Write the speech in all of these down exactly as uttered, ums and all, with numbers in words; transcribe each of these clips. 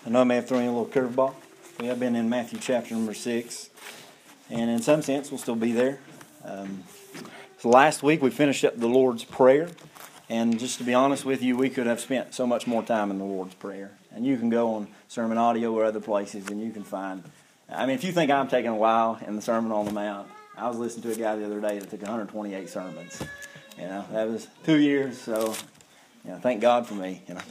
I know I may have thrown you a little curveball. We have been in Matthew chapter number six, and in some sense we'll still be there. Um, so last week we finished up the Lord's Prayer, and just to be honest with you, we could have spent so much more time in the Lord's Prayer. And you can go on Sermon Audio or other places, and you can find. I mean, if you think I'm taking a while in the Sermon on the Mount, I was listening to a guy the other day that took one hundred twenty-eight sermons. You know, that was two years. So, you know, thank God for me. You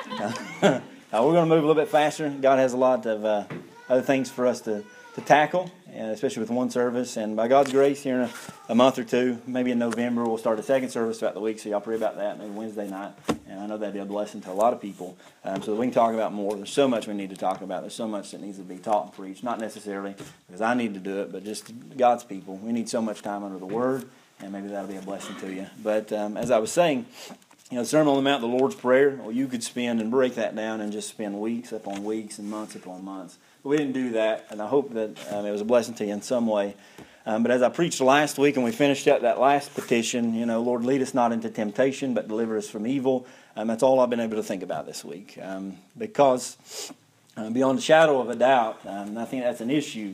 know. Uh, we're going to move a little bit faster. God has a lot of uh, other things for us to, to tackle, and especially with one service. And by God's grace, here in a, a month or two, maybe in November, we'll start a second service throughout the week. So y'all pray about that, maybe Wednesday night. And I know that'd be a blessing to a lot of people, um, so that we can talk about more. There's so much we need to talk about. There's so much that needs to be taught and preached. Not necessarily because I need to do it, but just God's people. We need so much time under the Word, and maybe that'll be a blessing to you. But um, as I was saying, you know, the Sermon on the Mount, the Lord's Prayer, well, you could spend and break that down and just spend weeks upon weeks and months upon months. But we didn't do that, and I hope that um, it was a blessing to you in some way. Um, but as I preached last week and we finished up that last petition, you know, Lord, lead us not into temptation, but deliver us from evil. Um, that's all I've been able to think about this week. Um, because uh, beyond a shadow of a doubt, um, I think that's an issue,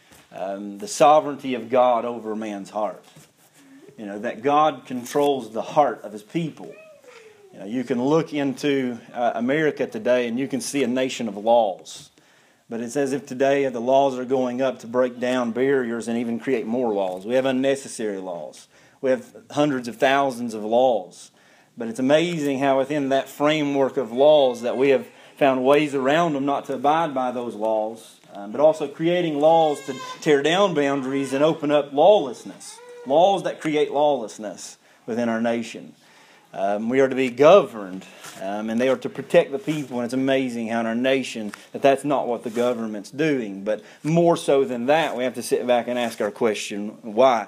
um, the sovereignty of God over man's heart. You know, that God controls the heart of His people. You know, you can look into uh, America today and you can see a nation of laws. But it's as if today the laws are going up to break down barriers and even create more laws. We have unnecessary laws. We have hundreds of thousands of laws. But it's amazing how within that framework of laws that we have found ways around them not to abide by those laws. Um, but also creating laws to tear down boundaries and open up lawlessness. Laws that create lawlessness within our nation. Um, we are to be governed, um, and they are to protect the people. And it's amazing how in our nation that that's not what the government's doing. But more so than that, we have to sit back and ask our question, why?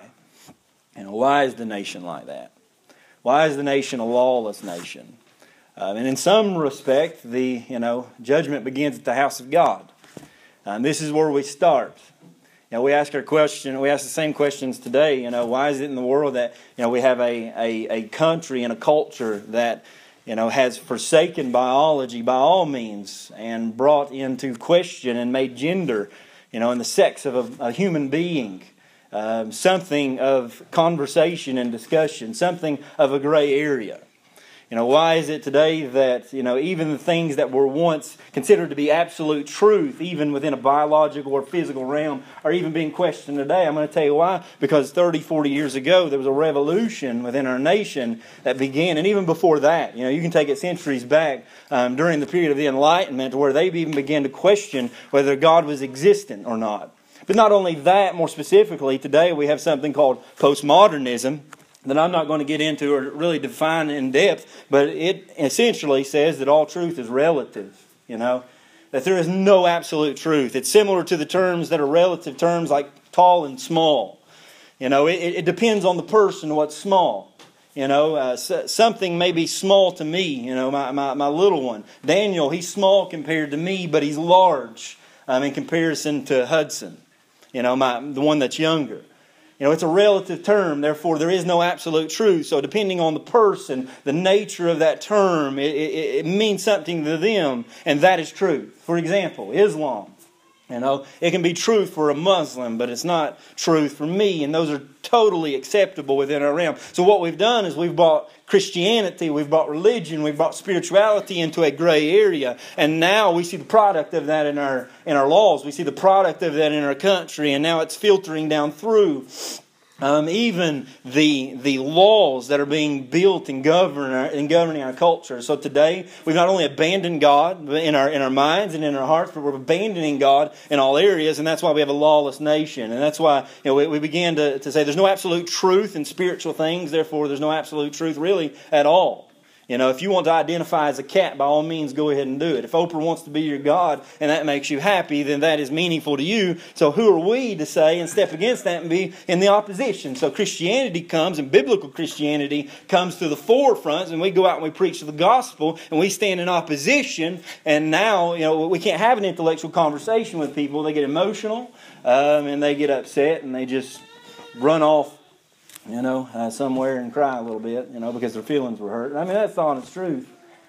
And why is the nation like that? Why is the nation a lawless nation? Um, and in some respect, the you know judgment begins at the house of God. And this is where we start. You know, we ask our question. We ask the same questions today. You know, why is it in the world that you know we have a, a, a country and a culture that you know has forsaken biology by all means and brought into question and made gender, you know, and the sex of a, a human being, um, something of conversation and discussion, something of a gray area. You know, why is it today that, you know, even the things that were once considered to be absolute truth, even within a biological or physical realm, are even being questioned today? I'm going to tell you why. Because thirty, forty years ago, there was a revolution within our nation that began, and even before that, you know, you can take it centuries back um, during the period of the Enlightenment where they even began to question whether God was existent or not. But not only that, more specifically, today we have something called postmodernism, that I'm not going to get into or really define in depth, but it essentially says that all truth is relative, you know, that there is no absolute truth. It's similar to the terms that are relative terms like tall and small. You know, it, it depends on the person what's small. You know, uh, something may be small to me, you know, my, my, my little one. Daniel, he's small compared to me, but he's large um, in comparison to Hudson, you know, my the one that's younger. You know, it's a relative term, therefore there is no absolute truth. So depending on the person, the nature of that term, it, it, it means something to them, and that is truth. For example, Islam. You know, it can be truth for a Muslim, but it's not truth for me, and those are totally acceptable within our realm. So what we've done is we've brought Christianity, we've brought religion, we've brought spirituality into a gray area, and now we see the product of that in our in our laws. We see the product of that in our country, and now it's filtering down through Um, even the the laws that are being built and govern our, and governing our culture. So today we've not only abandoned God in our in our minds and in our hearts, but we're abandoning God in all areas, and that's why we have a lawless nation. And that's why you know we, we began to, to say there's no absolute truth in spiritual things. Therefore, there's no absolute truth really at all. You know, if you want to identify as a cat, by all means, go ahead and do it. If Oprah wants to be your God and that makes you happy, then that is meaningful to you. So who are we to say and step against that and be in the opposition? So Christianity comes, and biblical Christianity comes to the forefront, and we go out and we preach the gospel, and we stand in opposition. And now, you know, we can't have an intellectual conversation with people. They get emotional, um, and they get upset, and they just run off, you know, uh, somewhere and cry a little bit, you know, because their feelings were hurt. I mean, that's the honest truth.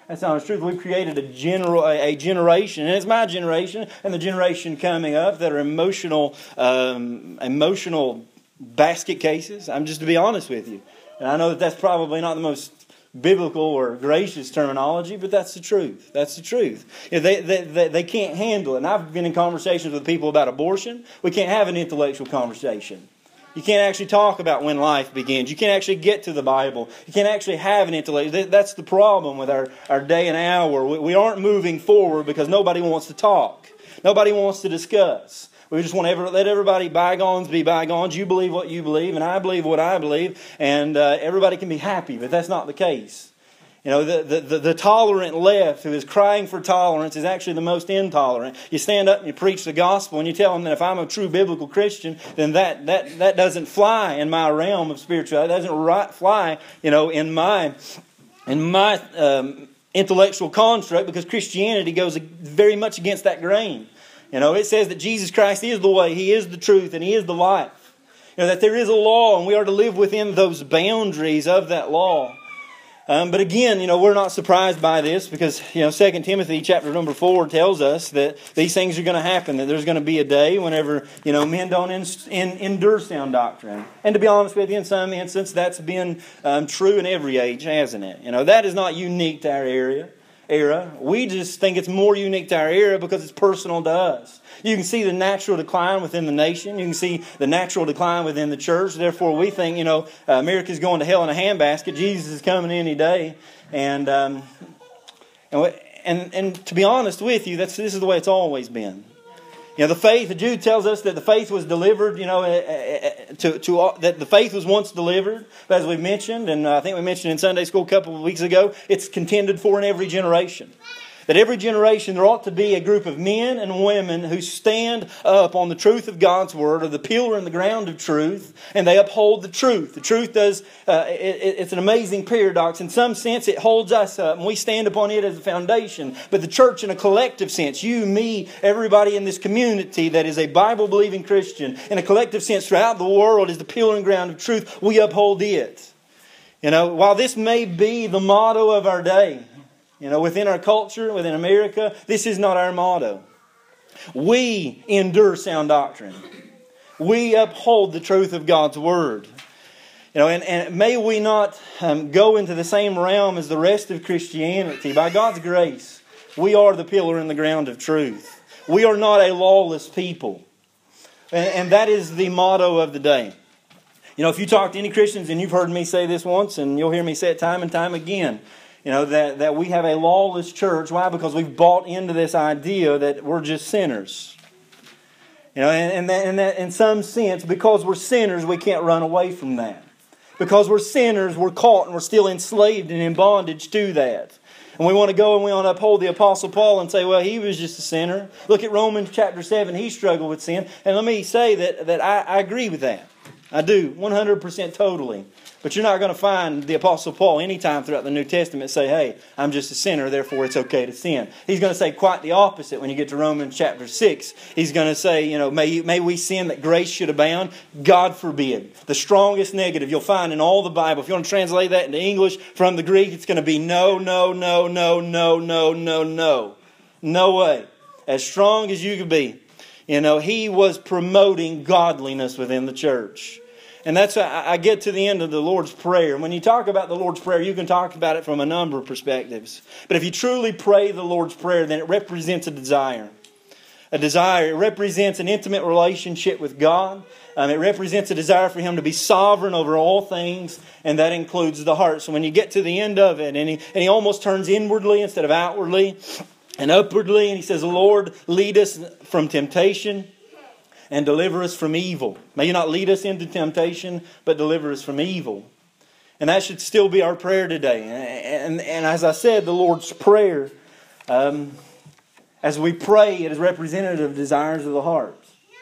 That's the honest truth. We've created a general, a, a generation, and it's my generation and the generation coming up that are emotional, um, emotional basket cases. I'm just to be honest with you. And I know that that's probably not the most biblical or gracious terminology, but that's the truth. That's the truth. You know, they, they, they, they can't handle it. And I've been in conversations with people about abortion. We can't have an intellectual conversation. You can't actually talk about when life begins. You can't actually get to the Bible. You can't actually have an intellect. That's the problem with our, our day and hour. We, we aren't moving forward because nobody wants to talk. Nobody wants to discuss. We just want to ever, let everybody, bygones be bygones. You believe what you believe, and I believe what I believe, and uh, everybody can be happy, but that's not the case. You know, the, the, the, the tolerant left who is crying for tolerance is actually the most intolerant. You stand up and you preach the gospel, and you tell them that if I'm a true biblical Christian, then that that, that doesn't fly in my realm of spirituality. It doesn't right, fly, you know, in my, in my um, intellectual construct, because Christianity goes very much against that grain. You know, it says that Jesus Christ is the way, He is the truth, and He is the life. You know, that there is a law, and we are to live within those boundaries of that law. Um, but again, you know, we're not surprised by this because, you know, Second Timothy chapter number four tells us that these things are going to happen, that there's going to be a day whenever, you know, men don't in, in, endure sound doctrine. And to be honest with you, in some instance, that's been um, true in every age, hasn't it? You know, that is not unique to our area. era. We just think it's more unique to our era because it's personal to us. You can see the natural decline within the nation. You can see the natural decline within the church. Therefore, we think, you know, uh, America's going to hell in a handbasket. Jesus is coming any day. And um, and, and and to be honest with you, that's this is the way it's always been. You know, the faith, Jude tells us that the faith was delivered, you know, to, to that the faith was once delivered, as we mentioned, and I think we mentioned in Sunday school a couple of weeks ago, it's contended for in every generation. That every generation there ought to be a group of men and women who stand up on the truth of God's Word, or the pillar and the ground of truth, and they uphold the truth. The truth does, uh, it, it's an amazing paradox. In some sense, it holds us up, and we stand upon it as a foundation. But the church in a collective sense, you, me, everybody in this community that is a Bible-believing Christian, in a collective sense throughout the world is the pillar and ground of truth. We uphold it. You know, while this may be the motto of our day, you know, within our culture, within America, this is not our motto. We endure sound doctrine. We uphold the truth of God's Word. You know, and, and may we not um, go into the same realm as the rest of Christianity. By God's grace, we are the pillar and the ground of truth. We are not a lawless people. And, and that is the motto of the day. You know, if you talk to any Christians, and you've heard me say this once, and you'll hear me say it time and time again, you know, that, that we have a lawless church. Why? Because we've bought into this idea that we're just sinners. You know, and, and, that, and that in some sense, because we're sinners, we can't run away from that. Because we're sinners, we're caught and we're still enslaved and in bondage to that. And we want to go and we want to uphold the Apostle Paul and say, well, he was just a sinner. Look at Romans chapter seven, he struggled with sin. And let me say that, that I, I agree with that. I do, one hundred percent totally. But you're not going to find the Apostle Paul anytime throughout the New Testament say, hey, I'm just a sinner, therefore it's okay to sin. He's going to say quite the opposite when you get to Romans chapter six. He's going to say, you know, may, may we sin that grace should abound? God forbid. The strongest negative you'll find in all the Bible. If you want to translate that into English from the Greek, it's going to be no, no, no, no, no, no, no, no. No way. As strong as you could be. You know, he was promoting godliness within the church. And that's how I get to the end of the Lord's Prayer. When you talk about the Lord's Prayer, you can talk about it from a number of perspectives. But if you truly pray the Lord's Prayer, then it represents a desire. A desire. It represents an intimate relationship with God. Um, it represents a desire for Him to be sovereign over all things. And that includes the heart. So when you get to the end of it, and He, and he almost turns inwardly instead of outwardly and upwardly. And He says, Lord, lead us from temptation and deliver us from evil. May you not lead us into temptation, but deliver us from evil. And that should still be our prayer today. And, and, and as I said, the Lord's Prayer, um, as we pray, it is representative of desires of the heart.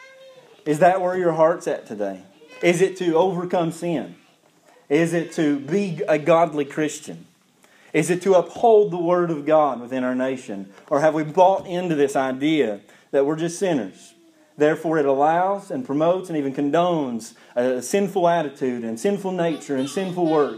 Is that where your heart's at today? Is it to overcome sin? Is it to be a godly Christian? Is it to uphold the Word of God within our nation? Or have we bought into this idea that we're just sinners? Therefore, it allows and promotes and even condones a sinful attitude and sinful nature and sinful works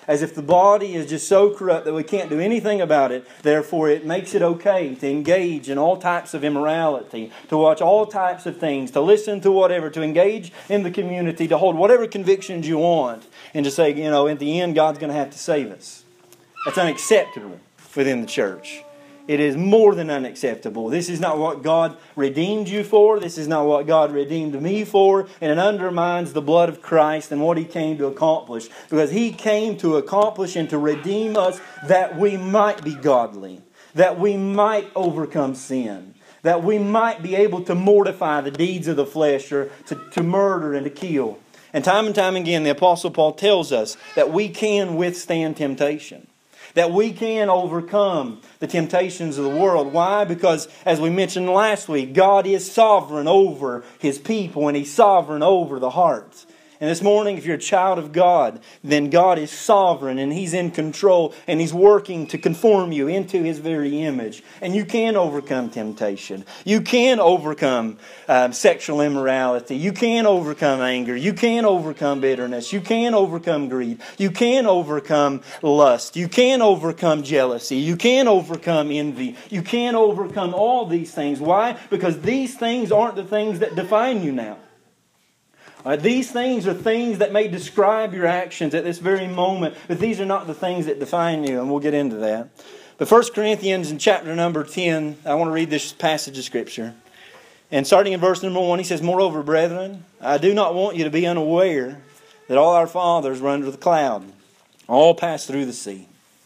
as if the body is just so corrupt that we can't do anything about it. Therefore, it makes it okay to engage in all types of immorality, to watch all types of things, to listen to whatever, to engage in the community, to hold whatever convictions you want, and to say, you know, in the end, God's going to have to save us. That's unacceptable within the church. It is more than unacceptable. This is not what God redeemed you for. This is not what God redeemed me for. And it undermines the blood of Christ and what He came to accomplish. Because He came to accomplish and to redeem us that we might be godly. That we might overcome sin. That we might be able to mortify the deeds of the flesh, or to, to murder and to kill. And time and time again, the Apostle Paul tells us that we can withstand temptation. That we can overcome the temptations of the world. Why? Because, as we mentioned last week, God is sovereign over His people, and He's sovereign over the hearts. And this morning, if you're a child of God, then God is sovereign and He's in control, and He's working to conform you into His very image. And you can overcome temptation. You can overcome um, sexual immorality. You can overcome anger. You can overcome bitterness. You can overcome greed. You can overcome lust. You can overcome jealousy. You can overcome envy. You can overcome all these things. Why? Because these things aren't the things that define you now. Uh, these things are things that may describe your actions at this very moment, but these are not the things that define you, and we'll get into that. But First Corinthians in chapter number ten, I want to read this passage of Scripture. And starting in verse number one, he says, "Moreover, brethren, I do not want you to be unaware that all our fathers were under the cloud. All passed through the sea.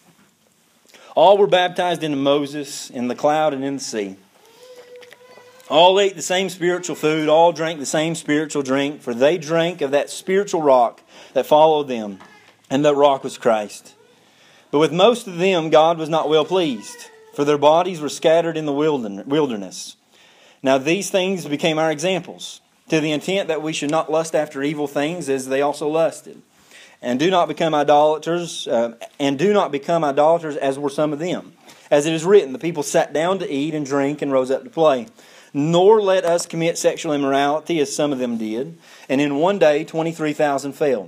All were baptized into Moses in the cloud and in the sea. All ate the same spiritual food, all drank the same spiritual drink, for they drank of that spiritual rock that followed them, and that rock was Christ. But with most of them God was not well pleased, for their bodies were scattered in the wilderness. Now these things became our examples, to the intent that we should not lust after evil things as they also lusted. And do not become idolaters, uh, and do not become idolaters as were some of them. As it is written, the people sat down to eat and drink and rose up to play. Nor let us commit sexual immorality as some of them did, and in one day twenty-three thousand fell.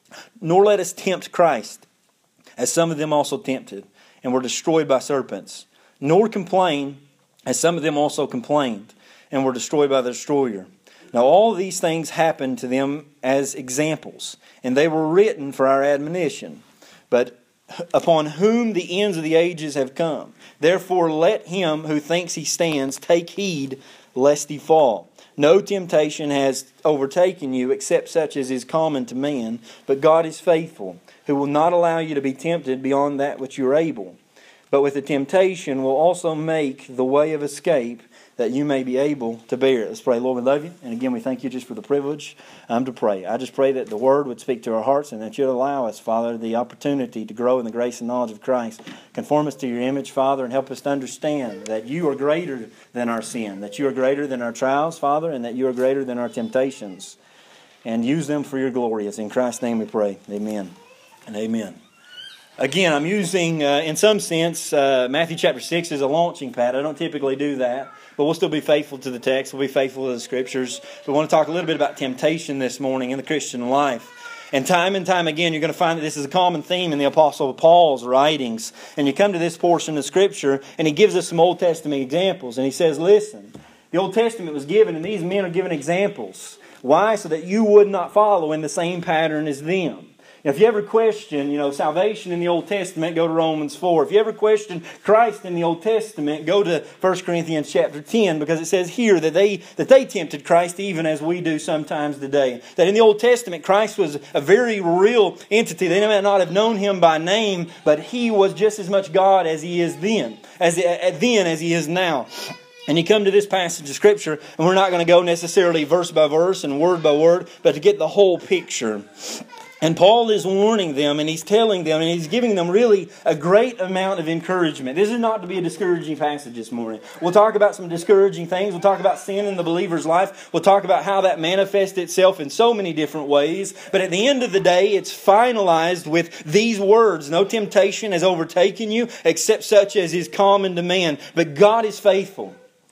Nor let us tempt Christ, as some of them also tempted, and were destroyed by serpents. Nor complain, as some of them also complained, and were destroyed by the destroyer. Now all these things happened to them as examples, and they were written for our admonition. But upon whom the ends of the ages have come. Therefore let him who thinks he stands take heed lest he fall. No temptation has overtaken you except such as is common to man, but God is faithful, who will not allow you to be tempted beyond that which you are able, but with the temptation will also make the way of escape, that you may be able to bear it." Let's pray. Lord, we love you. And again, we thank you just for the privilege um, to pray. I just pray that the Word would speak to our hearts, and that you'd allow us, Father, the opportunity to grow in the grace and knowledge of Christ. Conform us to your image, Father, and help us to understand that you are greater than our sin, that you are greater than our trials, Father, and that you are greater than our temptations. And use them for your glory. It's in Christ's name we pray. Amen and amen. Again, I'm using, uh, in some sense, uh, Matthew chapter six as a launching pad. I don't typically do that, but we'll still be faithful to the text. We'll be faithful to the Scriptures. We want to talk a little bit about temptation this morning in the Christian life. And time and time again, you're going to find that this is a common theme in the Apostle Paul's writings. And you come to this portion of Scripture, and he gives us some Old Testament examples. And he says, listen, the Old Testament was given, and these men are given examples. Why? So that you would not follow in the same pattern as them. If you ever question, you know, salvation in the Old Testament, go to Romans four. If you ever question Christ in the Old Testament, go to First Corinthians chapter ten, because it says here that they that they tempted Christ even as we do sometimes today. That in the Old Testament, Christ was a very real entity. They may not have known Him by name, but He was just as much God as He is then, as then as He is now. And you come to this passage of Scripture, and we're not going to go necessarily verse by verse and word by word, but to get the whole picture. And Paul is warning them, and he's telling them, and he's giving them really a great amount of encouragement. This is not to be a discouraging passage this morning. We'll talk about some discouraging things. We'll talk about sin in the believer's life. We'll talk about how that manifests itself in so many different ways. But at the end of the day, it's finalized with these words. No temptation has overtaken you except such as is common to man. But God is faithful.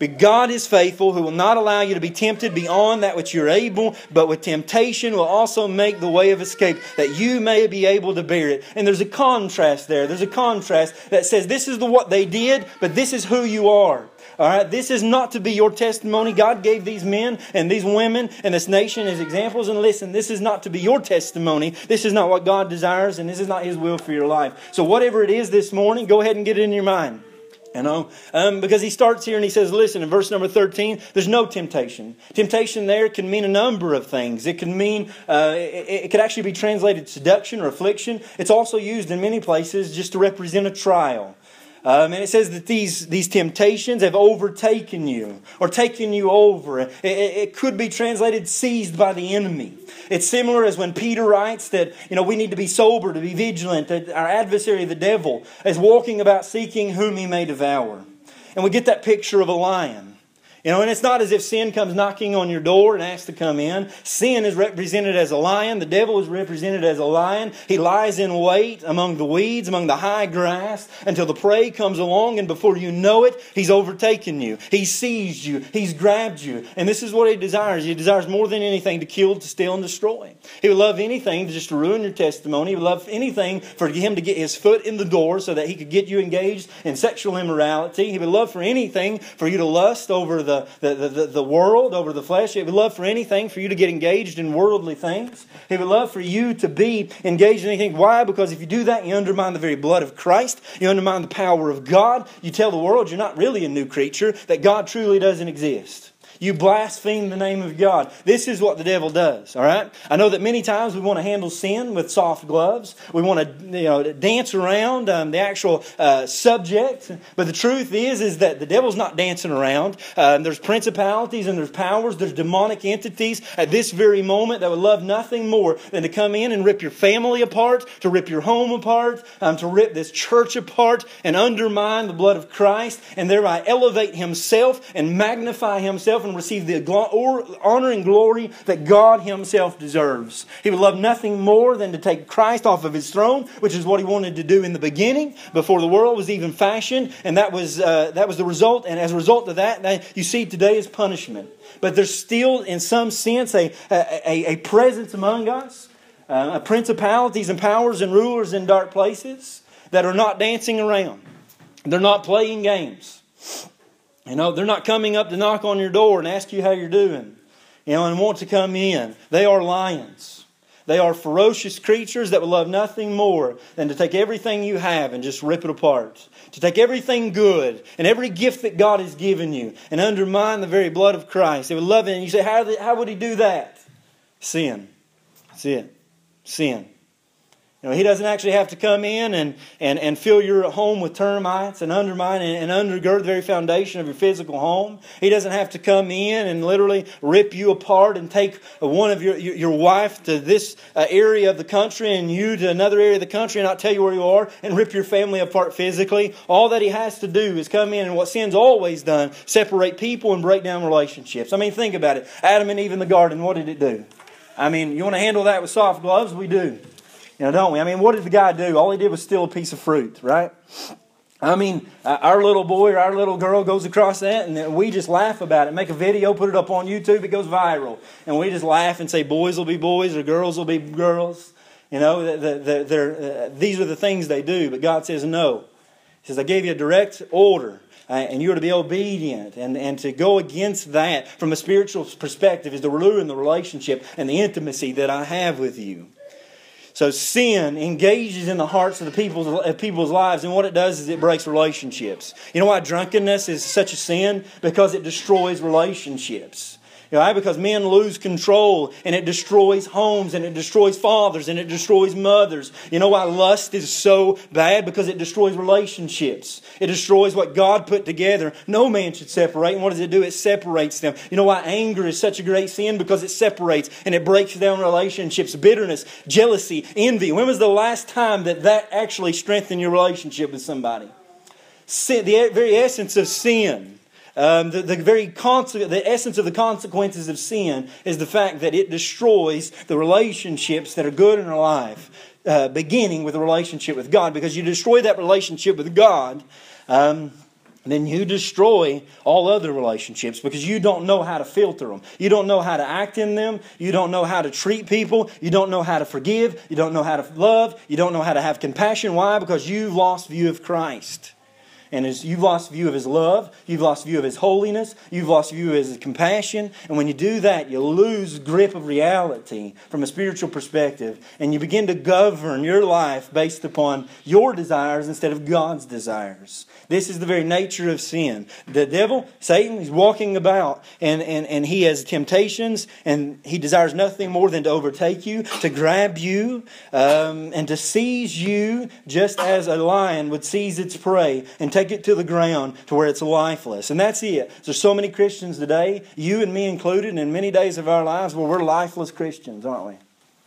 But God is faithful, who will not allow you to be tempted beyond that which you're able, but with temptation will also make the way of escape, that you may be able to bear it. And there's a contrast there. There's a contrast that says this is the what they did, but this is who you are. All right, this is not to be your testimony. God gave these men and these women and this nation as examples. And listen, this is not to be your testimony. This is not what God desires, and this is not His will for your life. So whatever it is this morning, go ahead and get it in your mind. You know, um, because he starts here and he says, listen, in verse number thirteen, there's no temptation. Temptation there can mean a number of things. It can mean, uh, it, it could actually be translated seduction or affliction. It's also used in many places just to represent a trial. Um, and it says that these, these temptations have overtaken you or taken you over. It, it, it could be translated seized by the enemy. It's similar as when Peter writes that, you know, we need to be sober, to be vigilant, that our adversary, the devil, is walking about seeking whom he may devour. And we get that picture of a lion. You know, and it's not as if sin comes knocking on your door and asks to come in. Sin is represented as a lion. The devil is represented as a lion. He lies in wait among the weeds, among the high grass, until the prey comes along, and before you know it, he's overtaken you. He's seized you. He's grabbed you. And this is what he desires. He desires more than anything to kill, to steal, and destroy. He would love anything to just to ruin your testimony. He would love anything for him to get his foot in the door so that he could get you engaged in sexual immorality. He would love for anything for you to lust over the The, the, the, the world, over the flesh. He would love for anything for you to get engaged in worldly things. He would love for you to be engaged in anything. Why? Because if you do that, you undermine the very blood of Christ. You undermine the power of God. You tell the world you're not really a new creature, that God truly doesn't exist. You blaspheme the name of God. This is what the devil does, all right? I know that many times we want to handle sin with soft gloves. We want to, you know, dance around um, the actual uh, subject. But the truth is, is that the devil's not dancing around. Um, there's principalities and there's powers. There's demonic entities at this very moment that would love nothing more than to come in and rip your family apart, to rip your home apart, um, to rip this church apart and undermine the blood of Christ, and thereby elevate himself and magnify himself and receive the honor and glory that God Himself deserves. He would love nothing more than to take Christ off of His throne, which is what He wanted to do in the beginning, before the world was even fashioned, and that was uh, that was the result. And as a result of that, that you see today is punishment. But there's still, in some sense, a a, a presence among us, uh, principalities and powers and rulers in dark places that are not dancing around. They're not playing games. You know, they're not coming up to knock on your door and ask you how you're doing, you know, and want to come in. They are lions. They are ferocious creatures that would love nothing more than to take everything you have and just rip it apart. To take everything good and every gift that God has given you and undermine the very blood of Christ. They would love it. And you say, how, how would He do that? Sin. That's it. Sin. You know, He doesn't actually have to come in and, and, and fill your home with termites and undermine and, and undergird the very foundation of your physical home. He doesn't have to come in and literally rip you apart and take one of your your wife to this uh, area of the country and you to another area of the country and not tell you where you are and rip your family apart physically. All that He has to do is come in, and what sin's always done, separate people and break down relationships. I mean, think about it. Adam and Eve in the garden, what did it do? I mean, you want to handle that with soft gloves? We do. You know, don't we? I mean, what did the guy do? All he did was steal a piece of fruit, right? I mean, uh, our little boy or our little girl goes across that and we just laugh about it. Make a video, put it up on YouTube, it goes viral. And we just laugh and say boys will be boys or girls will be girls. You know, the, the, they're, uh, these are the things they do. But God says no. He says, I gave you a direct order. Uh, and you are to be obedient. And, and to go against that from a spiritual perspective is to ruin the relationship and the intimacy that I have with you. So sin engages in the hearts of the people's, of people's lives, and what it does is it breaks relationships. You know why drunkenness is such a sin? Because it destroys relationships. You know, because men lose control, and it destroys homes, and it destroys fathers, and it destroys mothers. You know why lust is so bad? Because it destroys relationships. It destroys what God put together. No man should separate. And what does it do? It separates them. You know why anger is such a great sin? Because it separates and it breaks down relationships. Bitterness, jealousy, envy. When was the last time that that actually strengthened your relationship with somebody? Sin, the very essence of sin. Um, the, the very conse- the essence of the consequences of sin is the fact that it destroys the relationships that are good in our life, uh, beginning with a relationship with God. Because you destroy that relationship with God, um, then you destroy all other relationships because you don't know how to filter them. You don't know how to act in them. You don't know how to treat people. You don't know how to forgive. You don't know how to love. You don't know how to have compassion. Why? Because you've lost view of Christ. And as you've lost view of His love, you've lost view of His holiness, you've lost view of His compassion. And when you do that, you lose grip of reality from a spiritual perspective. And you begin to govern your life based upon your desires instead of God's desires. This is the very nature of sin. The devil, Satan, he's walking about and, and, and he has temptations and he desires nothing more than to overtake you, to grab you, um, and to seize you just as a lion would seize its prey and take it to the ground to where it's lifeless. And that's it. There's so many Christians today, you and me included, and in many days of our lives where we're lifeless Christians, aren't we?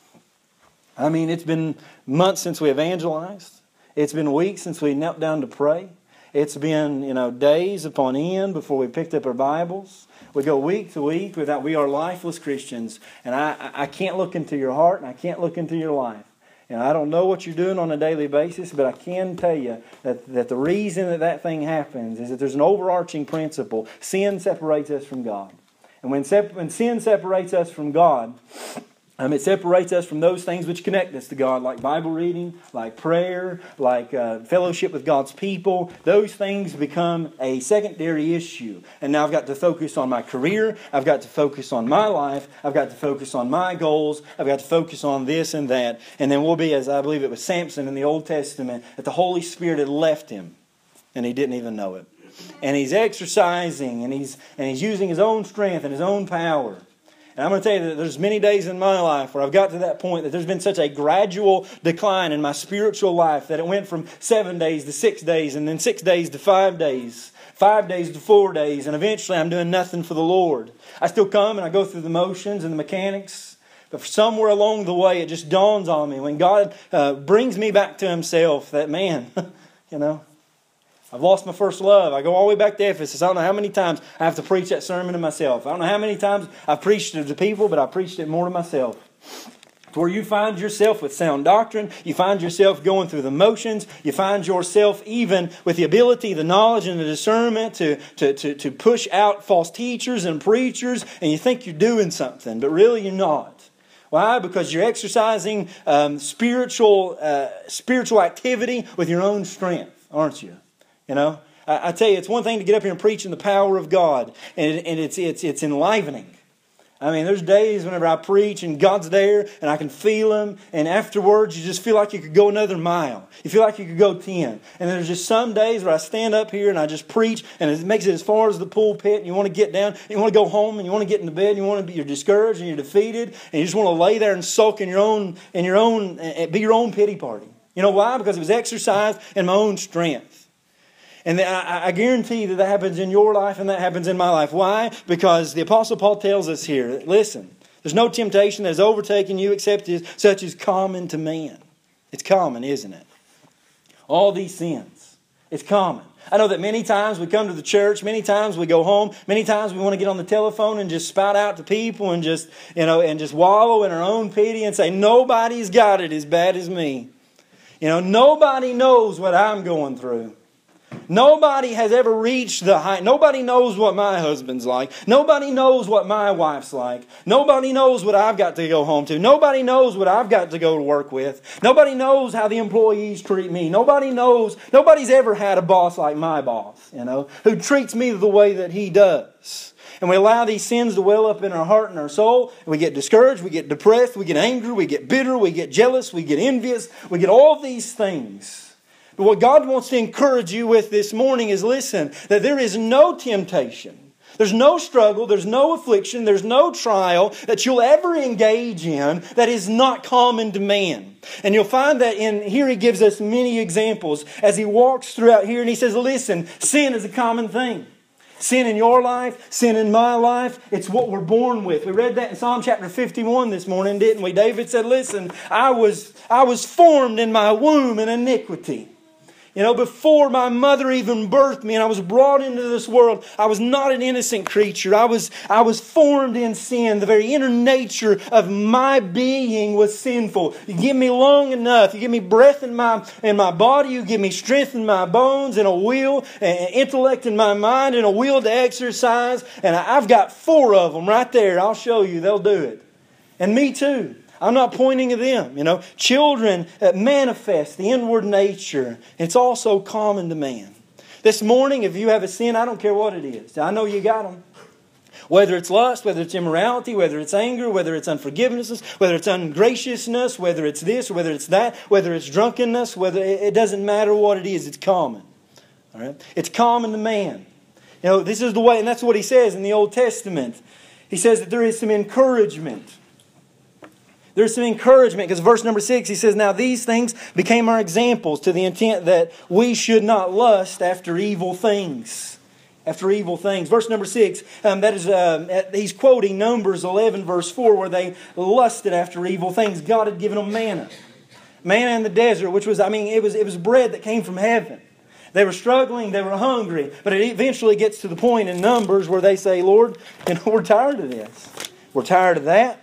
I mean, it's been months since we evangelized. It's been weeks since we knelt down to pray. It's been, you know, days upon end before we picked up our Bibles. We go week to week without, we are lifeless Christians. And I, I can't look into your heart and I can't look into your life. And I don't know what you're doing on a daily basis, but I can tell you that, that the reason that that thing happens is that there's an overarching principle. Sin separates us from God. And when, sep- when sin separates us from God, Um, it separates us from those things which connect us to God, like Bible reading, like prayer, like uh, fellowship with God's people. Those things become a secondary issue. And now I've got to focus on my career. I've got to focus on my life. I've got to focus on my goals. I've got to focus on this and that. And then we'll be, as I believe it was Samson in the Old Testament, that the Holy Spirit had left him and he didn't even know it. And he's exercising and he's and he's using his own strength and his own power. And I'm going to tell you that there's many days in my life where I've got to that point that there's been such a gradual decline in my spiritual life that it went from seven days to six days and then six days to five days, five days to four days, and eventually I'm doing nothing for the Lord. I still come and I go through the motions and the mechanics, but somewhere along the way it just dawns on me when God uh, brings me back to Himself that, man, you know, I've lost my first love. I go all the way back to Ephesus. I don't know how many times I have to preach that sermon to myself. I don't know how many times I've preached it to people, but I preached it more to myself. To where you find yourself with sound doctrine. You find yourself going through the motions. You find yourself even with the ability, the knowledge, and the discernment to, to, to, to push out false teachers and preachers. And you think you're doing something, but really you're not. Why? Because you're exercising um, spiritual, uh, spiritual activity with your own strength, aren't you? You know, I, I tell you, it's one thing to get up here and preach in the power of God, and, and it's it's it's enlivening. I mean, there's days whenever I preach and God's there and I can feel Him, and afterwards you just feel like you could go another mile. You feel like you could go ten. And there's just some days where I stand up here and I just preach, and it makes it as far as the pulpit, and you want to get down, and you want to go home, and you want to get into bed, and you want to be, you're discouraged and you're defeated, and you just want to lay there and sulk in your own, in your own, be your own pity party. You know why? Because it was exercised in my own strength. And I guarantee that that happens in your life and that happens in my life. Why? Because the Apostle Paul tells us here, listen, there's no temptation that has overtaken you except such as common to man. It's common, isn't it? All these sins. It's common. I know that many times we come to the church, many times we go home, many times we want to get on the telephone and just spout out to people and just, you know, and just wallow in our own pity and say, nobody's got it as bad as me. You know, nobody knows what I'm going through. Nobody has ever reached the height. Nobody knows what my husband's like. Nobody knows what my wife's like. Nobody knows what I've got to go home to. Nobody knows what I've got to go to work with. Nobody knows how the employees treat me. Nobody knows. Nobody's ever had a boss like my boss, you know, who treats me the way that he does. And we allow these sins to well up in our heart and our soul. And we get discouraged, we get depressed, we get angry, we get bitter, we get jealous, we get envious. We get all these things. But what God wants to encourage you with this morning is, listen, that there is no temptation, there's no struggle, there's no affliction, there's no trial that you'll ever engage in that is not common to man. And you'll find that in here He gives us many examples as He walks throughout here and He says, listen, sin is a common thing. Sin in your life, sin in my life, it's what we're born with. We read that in Psalm chapter fifty-one this morning, didn't we? David said, listen, I was, I was formed in my womb in iniquity. You know, before my mother even birthed me and I was brought into this world, I was not an innocent creature. I was, I was formed in sin. The very inner nature of my being was sinful. You give me long enough. You give me breath in my, in my body. You give me strength in my bones and a will, and intellect in my mind and a will to exercise. And I've got four of them right there. I'll show you. They'll do it. And me too. I'm not pointing at them. You know, children manifest the inward nature. It's also common to man. This morning, if you have a sin, I don't care what it is. I know you got them. Whether it's lust, whether it's immorality, whether it's anger, whether it's unforgiveness, whether it's ungraciousness, whether it's this, whether it's that, whether it's drunkenness, whether it doesn't matter what it is. It's common. All right? It's common to man. You know, this is the way, and that's what he says in the Old Testament. He says that there is some encouragement. There's some encouragement because verse number six, he says, now these things became our examples to the intent that we should not lust after evil things. After evil things. Verse number six, um, that is, uh, he's quoting Numbers eleven verse four where they lusted after evil things. God had given them manna. Manna in the desert, which was, I mean, it was, it was bread that came from heaven. They were struggling, they were hungry, but it eventually gets to the point in Numbers where they say, Lord, you know, we're tired of this. We're tired of that.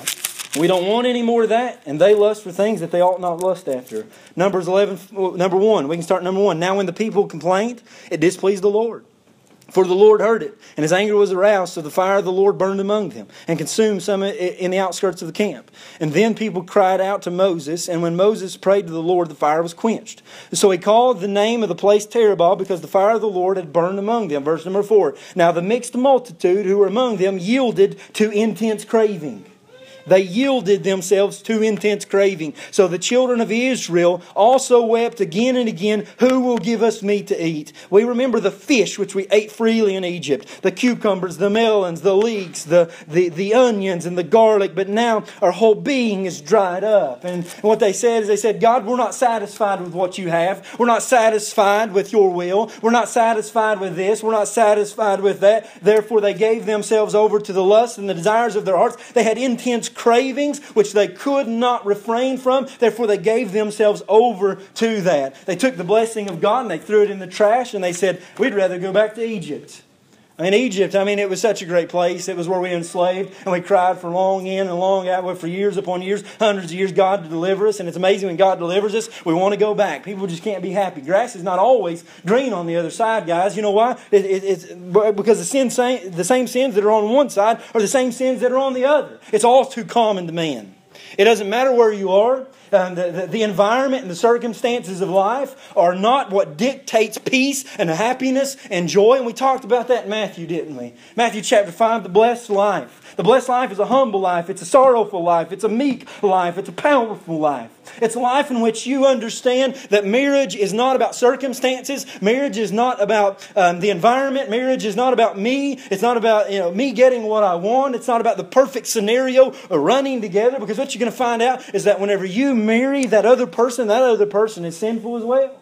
We don't want any more of that. And they lust for things that they ought not lust after. Numbers eleven, number one. We can start number one. Now when the people complained, it displeased the Lord. For the Lord heard it, and His anger was aroused, so the fire of the Lord burned among them, and consumed some in the outskirts of the camp. And then people cried out to Moses, and when Moses prayed to the Lord, the fire was quenched. So he called the name of the place Terrible, because the fire of the Lord had burned among them. Verse number four. Now the mixed multitude who were among them yielded to intense craving. They yielded themselves to intense craving. So the children of Israel also wept again and again, who will give us meat to eat? We remember the fish which we ate freely in Egypt. The cucumbers, the melons, the leeks, the, the, the onions and the garlic. But now our whole being is dried up. And what they said is they said, God, we're not satisfied with what you have. We're not satisfied with your will. We're not satisfied with this. We're not satisfied with that. Therefore they gave themselves over to the lust and the desires of their hearts. They had intense cravings which they could not refrain from. Therefore they gave themselves over to that. They took the blessing of God and they threw it in the trash and they said, we'd rather go back to Egypt. I mean, Egypt, I mean, it was such a great place. It was where we enslaved and we cried for long in and long out for years upon years, hundreds of years, God to deliver us. And it's amazing when God delivers us, we want to go back. People just can't be happy. Grass is not always green on the other side, guys. You know why? It, it, it's because the, sin, the same sins that are on one side are the same sins that are on the other. It's all too common to man. It doesn't matter where you are. Um, the, the, the environment and the circumstances of life are not what dictates peace and happiness and joy. And we talked about that in Matthew, didn't we? Matthew chapter five, the blessed life. The blessed life is a humble life. It's a sorrowful life. It's a meek life. It's a powerful life. It's a life in which you understand that marriage is not about circumstances. Marriage is not about um, the environment. Marriage is not about me. It's not about you know me getting what I want. It's not about the perfect scenario or running together. Because what you're going to find out is that whenever you marry that other person, that other person is sinful as well.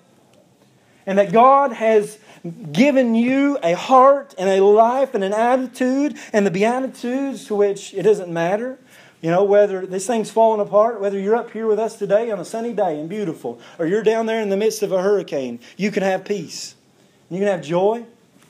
And that God has given you a heart and a life and an attitude and the Beatitudes to which it doesn't matter. You know, whether this thing's falling apart, whether you're up here with us today on a sunny day and beautiful, or you're down there in the midst of a hurricane, you can have peace. You can have joy.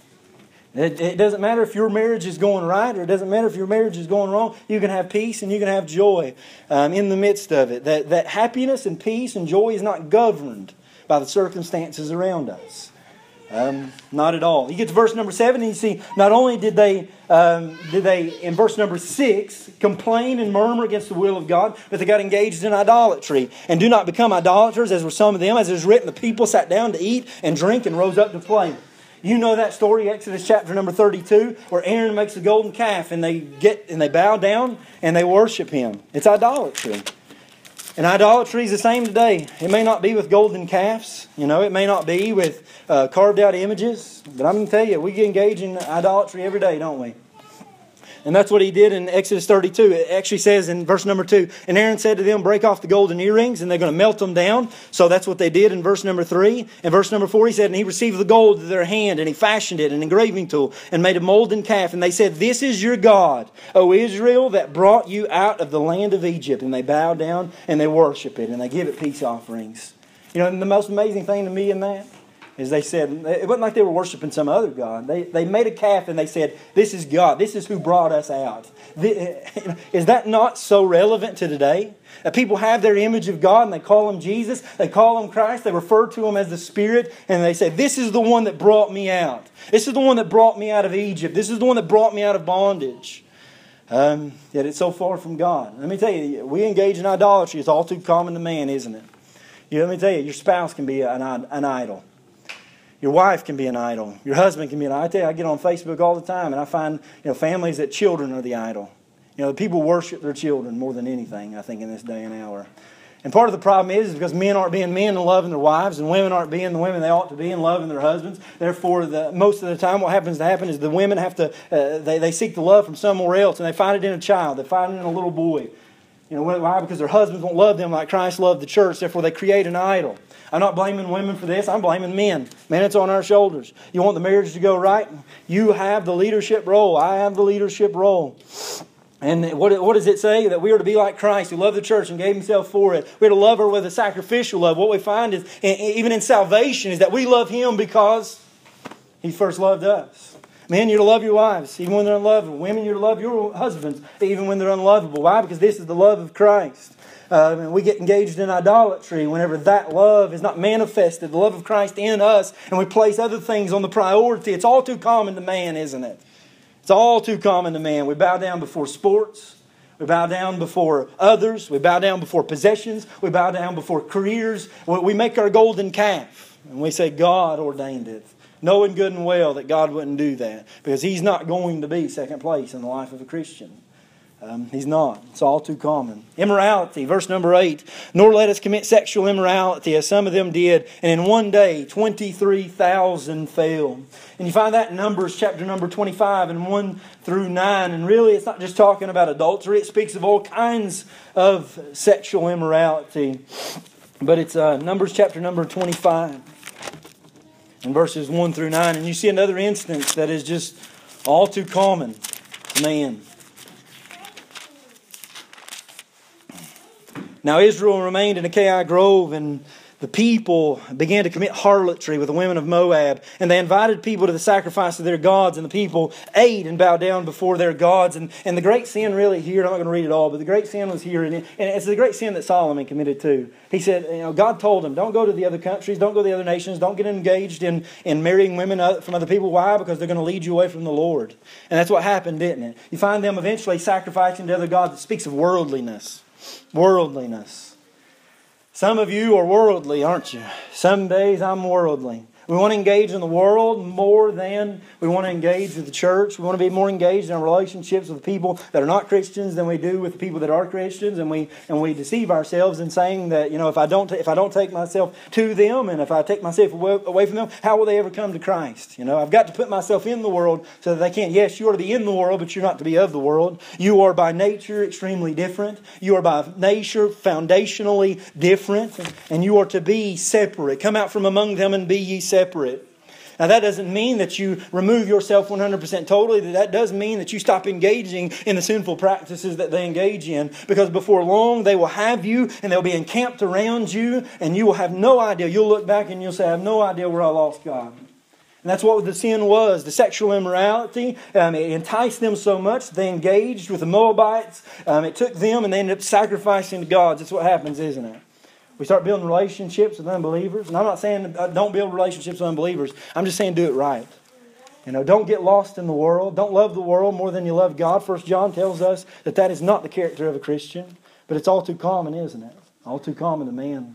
It, it doesn't matter if your marriage is going right, or it doesn't matter if your marriage is going wrong. You can have peace and you can have joy um, in the midst of it. That, that happiness and peace and joy is not governed by the circumstances around us. Um, not at all. You get to verse number seven and you see, not only did they, um, did they, in verse number six, complain and murmur against the will of God, but they got engaged in idolatry. And do not become idolaters, as were some of them. As it is written, the people sat down to eat and drink and rose up to play. You know that story, Exodus chapter number thirty-two, where Aaron makes a golden calf and they get and they bow down and they worship him. It's idolatry. And idolatry is the same today. It may not be with golden calves. You know, it may not be with uh, carved out images. But I'm going to tell you, we get engaged in idolatry every day, don't we? And that's what he did in Exodus thirty-two. It actually says in verse number two, and Aaron said to them, break off the golden earrings, and they're going to melt them down. So that's what they did in verse number three. In verse number four, he said, and he received the gold of their hand, and he fashioned it, an engraving tool, and made a molten calf. And they said, this is your God, O Israel, that brought you out of the land of Egypt. And they bow down, and they worship it, and they give it peace offerings. You know, and the most amazing thing to me in that is they said, it wasn't like they were worshiping some other God. They they made a calf and they said, this is God. This is who brought us out. Is that not so relevant to today? That people have their image of God and they call Him Jesus. They call Him Christ. They refer to Him as the Spirit. And they say, this is the one that brought me out. This is the one that brought me out of Egypt. This is the one that brought me out of bondage. Um, yet it's so far from God. Let me tell you, we engage in idolatry. It's all too common to man, isn't it? You know, let me tell you, your spouse can be an, an idol. Your wife can be an idol. Your husband can be an idol. I tell you, I get on Facebook all the time and I find, you know, families that children are the idol. You know, people worship their children more than anything, I think, in this day and hour. And part of the problem is, is because men aren't being men and loving their wives, and women aren't being the women they ought to be and loving their husbands. Therefore, the, most of the time what happens to happen is the women have to, uh, they, they seek the love from somewhere else, and they find it in a child. They find it in a little boy. You know, why? Because their husbands won't love them like Christ loved the church. Therefore, they create an idol. I'm not blaming women for this. I'm blaming men. Man, it's on our shoulders. You want the marriage to go right? You have the leadership role. I have the leadership role. And what, what does it say? That we are to be like Christ, who loved the church and gave Himself for it. We're to love her with a sacrificial love. What we find is, even in salvation, is that we love Him because He first loved us. Men, you're to love your wives, even when they're unlovable. Women, you're to love your husbands, even when they're unlovable. Why? Because this is the love of Christ. Uh, and we get engaged in idolatry whenever that love is not manifested, the love of Christ in us, and we place other things on the priority. It's all too common to man, isn't it? It's all too common to man. We bow down before sports. We bow down before others. We bow down before possessions. We bow down before careers. We make our golden calf. And we say, God ordained it. Knowing good and well that God wouldn't do that. Because He's not going to be second place in the life of a Christian. Um, he's not. It's all too common. Immorality, verse number eight. Nor let us commit sexual immorality as some of them did. And in one day, twenty-three thousand fell. And you find that in Numbers chapter number twenty-five and one through nine. And really, it's not just talking about adultery. It speaks of all kinds of sexual immorality. But it's uh, Numbers chapter number twenty-five. And verses one through nine. And you see another instance that is just all too common to man. Now Israel remained in Acacia Grove, and the people began to commit harlotry with the women of Moab. And they invited people to the sacrifice of their gods, and the people ate and bowed down before their gods. And, and the great sin really here, I'm not going to read it all, but the great sin was here. And, it, and it's the great sin that Solomon committed too. He said, you know, God told him, don't go to the other countries, don't go to the other nations, don't get engaged in, in marrying women from other people. Why? Because they're going to lead you away from the Lord. And that's what happened, didn't it? You find them eventually sacrificing to other gods. It speaks of worldliness. Worldliness. Some of you are worldly, aren't you? Some days I'm worldly. We want to engage in the world more than we want to engage with the church. We want to be more engaged in our relationships with people that are not Christians than we do with the people that are Christians, and we and we deceive ourselves in saying that, you know, if I don't if I don't take myself to them, and if I take myself away from them, how will they ever come to Christ? You know, I've got to put myself in the world so that they can't. Yes, you are to be in the world, but you're not to be of the world. You are by nature extremely different. You are by nature foundationally different, and you are to be separate. Come out from among them and be ye separate. Separate. Now that doesn't mean that you remove yourself one hundred percent totally. That does mean that you stop engaging in the sinful practices that they engage in. Because before long they will have you and they'll be encamped around you, and you will have no idea. You'll look back and you'll say, I have no idea where I lost God. And that's what the sin was. The sexual immorality. Um, it enticed them so much. They engaged with the Moabites. Um, it took them and they ended up sacrificing to gods. That's what happens, isn't it? We start building relationships with unbelievers. And I'm not saying don't build relationships with unbelievers. I'm just saying do it right. You know, don't get lost in the world. Don't love the world more than you love God. First John tells us that that is not the character of a Christian. But it's all too common, isn't it? All too common to man.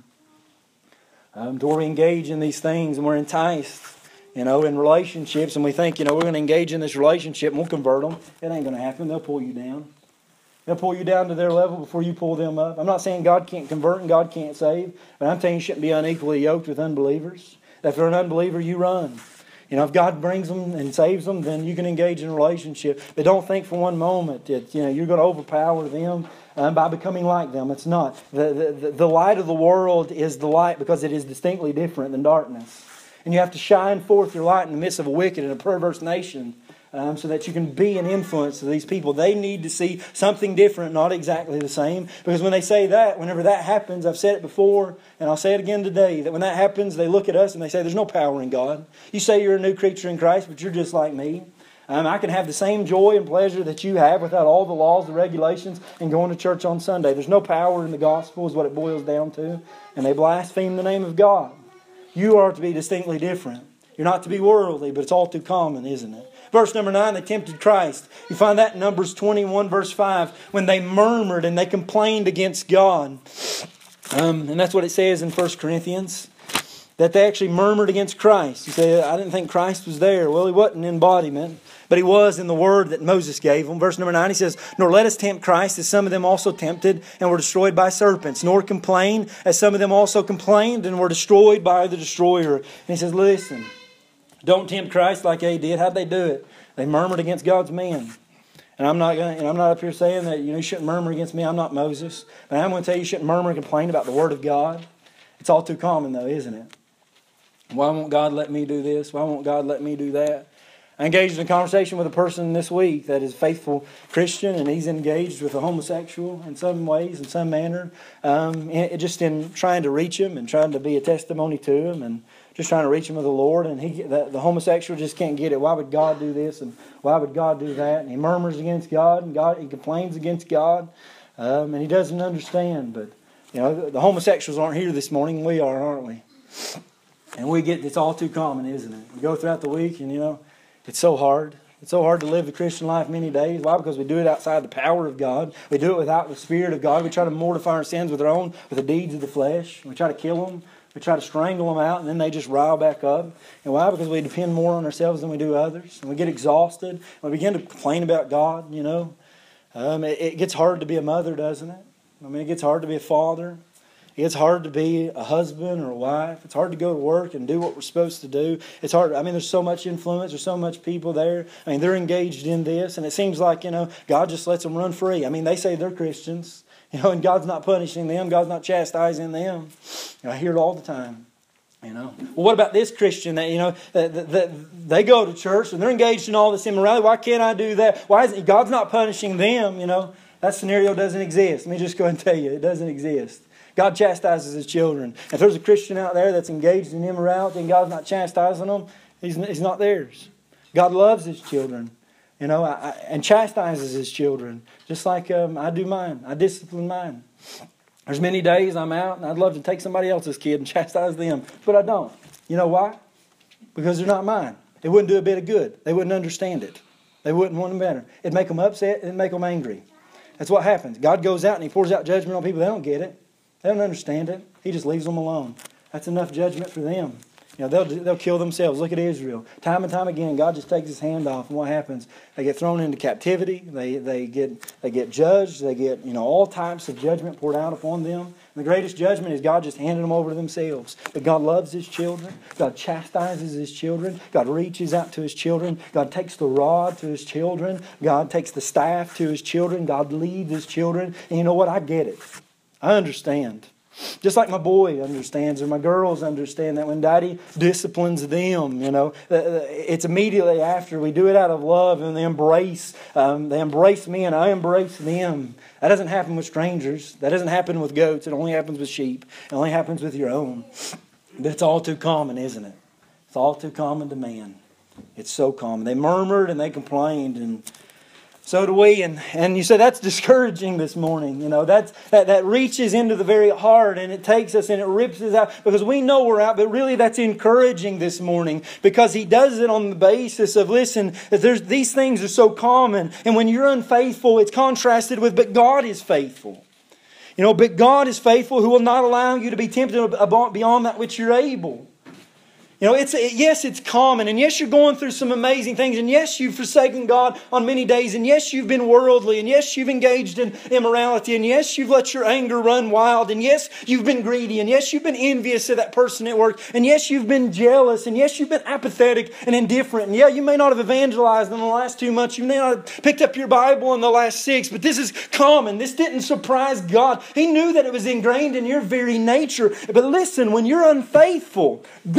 Um, to where we engage in these things and we're enticed, you know, in relationships. And we think, you know, we're going to engage in this relationship and we'll convert them. It ain't going to happen. They'll pull you down. They'll pull you down to their level before you pull them up. I'm not saying God can't convert and God can't save, but I'm saying you shouldn't be unequally yoked with unbelievers. That if they're an unbeliever, you run. You know, if God brings them and saves them, then you can engage in a relationship. But don't think for one moment that, you know, you're going to overpower them um, by becoming like them. It's not. The, the, the light of the world is the light because it is distinctly different than darkness. And you have to shine forth your light in the midst of a wicked and a perverse nation. Um, so that you can be an influence to these people. They need to see something different, not exactly the same. Because when they say that, whenever that happens, I've said it before, and I'll say it again today, that when that happens, they look at us and they say, there's no power in God. You say you're a new creature in Christ, but you're just like me. Um, I can have the same joy and pleasure that you have without all the laws, the regulations, and going to church on Sunday. There's no power in the gospel is what it boils down to. And they blaspheme the name of God. You are to be distinctly different. You're not to be worldly, but it's all too common, isn't it? Verse number nine, they tempted Christ. You find that in Numbers twenty-one, verse five, when they murmured and they complained against God. Um, and that's what it says in First Corinthians, that they actually murmured against Christ. You say, I didn't think Christ was there. Well, He wasn't in embodiment, but He was in the word that Moses gave them. Verse number nine, he says, nor let us tempt Christ, as some of them also tempted and were destroyed by serpents, nor complain, as some of them also complained and were destroyed by the destroyer. And he says, listen, don't tempt Christ like they did. How'd they do it? They murmured against God's men. And I'm not going. And I'm not up here saying that you know you shouldn't murmur against me. I'm not Moses. But I'm going to tell you, you shouldn't murmur and complain about the Word of God. It's all too common, though, isn't it? Why won't God let me do this? Why won't God let me do that? I engaged in a conversation with a person this week that is a faithful Christian, and he's engaged with a homosexual in some ways, in some manner, um, it, just in trying to reach him and trying to be a testimony to him, and just trying to reach him with the Lord. And he, the, the homosexual just can't get it. Why would God do this? And why would God do that? And he murmurs against God, and God he complains against God, um, and he doesn't understand. But you know, the, the homosexuals aren't here this morning. We are, aren't we? And we get it's all too common, isn't it? We go throughout the week, and you know. It's so hard. It's so hard to live the Christian life many days. Why? Because we do it outside the power of God. We do it without the Spirit of God. We try to mortify our sins with our own, with the deeds of the flesh. We try to kill them. We try to strangle them out, and then they just rile back up. And why? Because we depend more on ourselves than we do others. And we get exhausted. We begin to complain about God, you know. Um, it, it gets hard to be a mother, doesn't it? I mean, it gets hard to be a father. It's hard to be a husband or a wife. It's hard to go to work and do what we're supposed to do. It's hard. I mean, there's so much influence. There's so much people there. I mean, they're engaged in this. And it seems like, you know, God just lets them run free. I mean, they say they're Christians, you know, and God's not punishing them. God's not chastising them. You know, I hear it all the time, you know. Well, what about this Christian that, you know, that, that, that they go to church and they're engaged in all this immorality? Why can't I do that? Why isn't God's not punishing them, you know? That scenario doesn't exist. Let me just go and tell you, it doesn't exist. God chastises His children. If there's a Christian out there that's engaged in immorality and God's not chastising them, He's, he's not theirs. God loves His children, you know, I, I, and chastises His children, just like um, I do mine. I discipline mine. There's many days I'm out and I'd love to take somebody else's kid and chastise them, but I don't. You know why? Because they're not mine. It wouldn't do a bit of good. They wouldn't understand it. They wouldn't want them better. It'd make them upset and it'd make them angry. That's what happens. God goes out and He pours out judgment on people. They don't get it. They don't understand it. He just leaves them alone. That's enough judgment for them. You know, they'll they'll kill themselves. Look at Israel. Time and time again, God just takes His hand off, and what happens? They get thrown into captivity. They they get they get judged. They get you know all types of judgment poured out upon them. And the greatest judgment is God just handing them over to themselves. But God loves His children. God chastises His children. God reaches out to His children. God takes the rod to His children. God takes the staff to His children. God leads His children. And you know what? I get it. I understand. Just like my boy understands or my girls understand that when Daddy disciplines them, you know, it's immediately after. We do it out of love and they embrace, um, they embrace me and I embrace them. That doesn't happen with strangers. That doesn't happen with goats. It only happens with sheep. It only happens with your own. But it's all too common, isn't it? It's all too common to man. It's so common. They murmured and they complained, and so do we, and, and you say that's discouraging this morning. You know, that's, that, that reaches into the very heart and it takes us and it rips us out because we know we're out, but really that's encouraging this morning because He does it on the basis of, listen, that there's, these things are so common, and when you're unfaithful, it's contrasted with, but God is faithful. You know, but God is faithful who will not allow you to be tempted beyond that which you're able. You know, it's yes, it's common, and yes, you're going through some amazing things, and yes, you've forsaken God on many days, and yes, you've been worldly, and yes, you've engaged in immorality, and yes, you've let your anger run wild, and yes, you've been greedy, and yes, you've been envious of that person at work, and yes, you've been jealous, and yes, you've been apathetic and indifferent, and yeah, you may not have evangelized in the last two months, you may not have picked up your Bible in the last six, but this is common. This didn't surprise God. He knew that it was ingrained in your very nature. But listen, when you're unfaithful, God is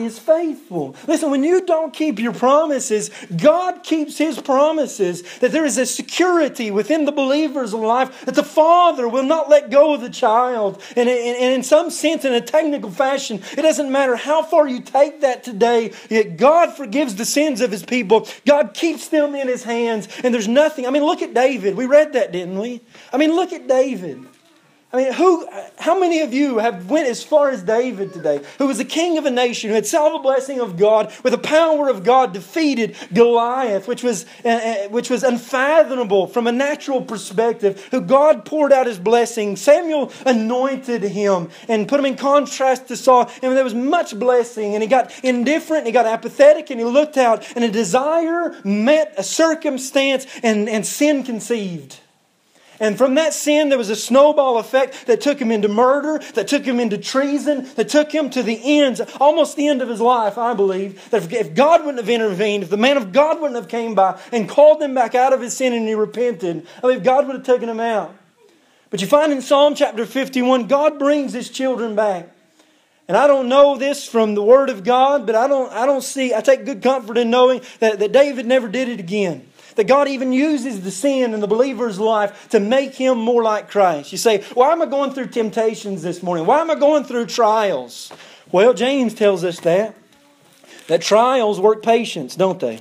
is faithful. Listen, when you don't keep your promises, God keeps His promises. That there is a security within the believer's life that the Father will not let go of the child. And in some sense, in a technical fashion, it doesn't matter how far you take that today, yet God forgives the sins of His people. God keeps them in His hands. And there's nothing. I mean, look at David. We read that, didn't we? I mean, look at David. I mean, who? How many of you have went as far as David today, who was the king of a nation, who had saw the blessing of God, with the power of God, defeated Goliath, which was uh, which was unfathomable from a natural perspective, who God poured out His blessing. Samuel anointed him and put him in contrast to Saul, and there was much blessing, and he got indifferent, and he got apathetic, and he looked out, and a desire met a circumstance, and, and sin conceived. And from that sin, there was a snowball effect that took him into murder, that took him into treason, that took him to the ends, almost the end of his life, I believe. That if God wouldn't have intervened, if the man of God wouldn't have came by and called him back out of his sin and he repented, I believe God would have taken him out. But you find in Psalm chapter fifty-one, God brings His children back. And I don't know this from the Word of God, but I don't, I don't see, I take good comfort in knowing that, that David never did it again. That God even uses the sin in the believer's life to make him more like Christ. You say, why am I going through temptations this morning? Why am I going through trials? Well, James tells us that. That trials work patience, don't they?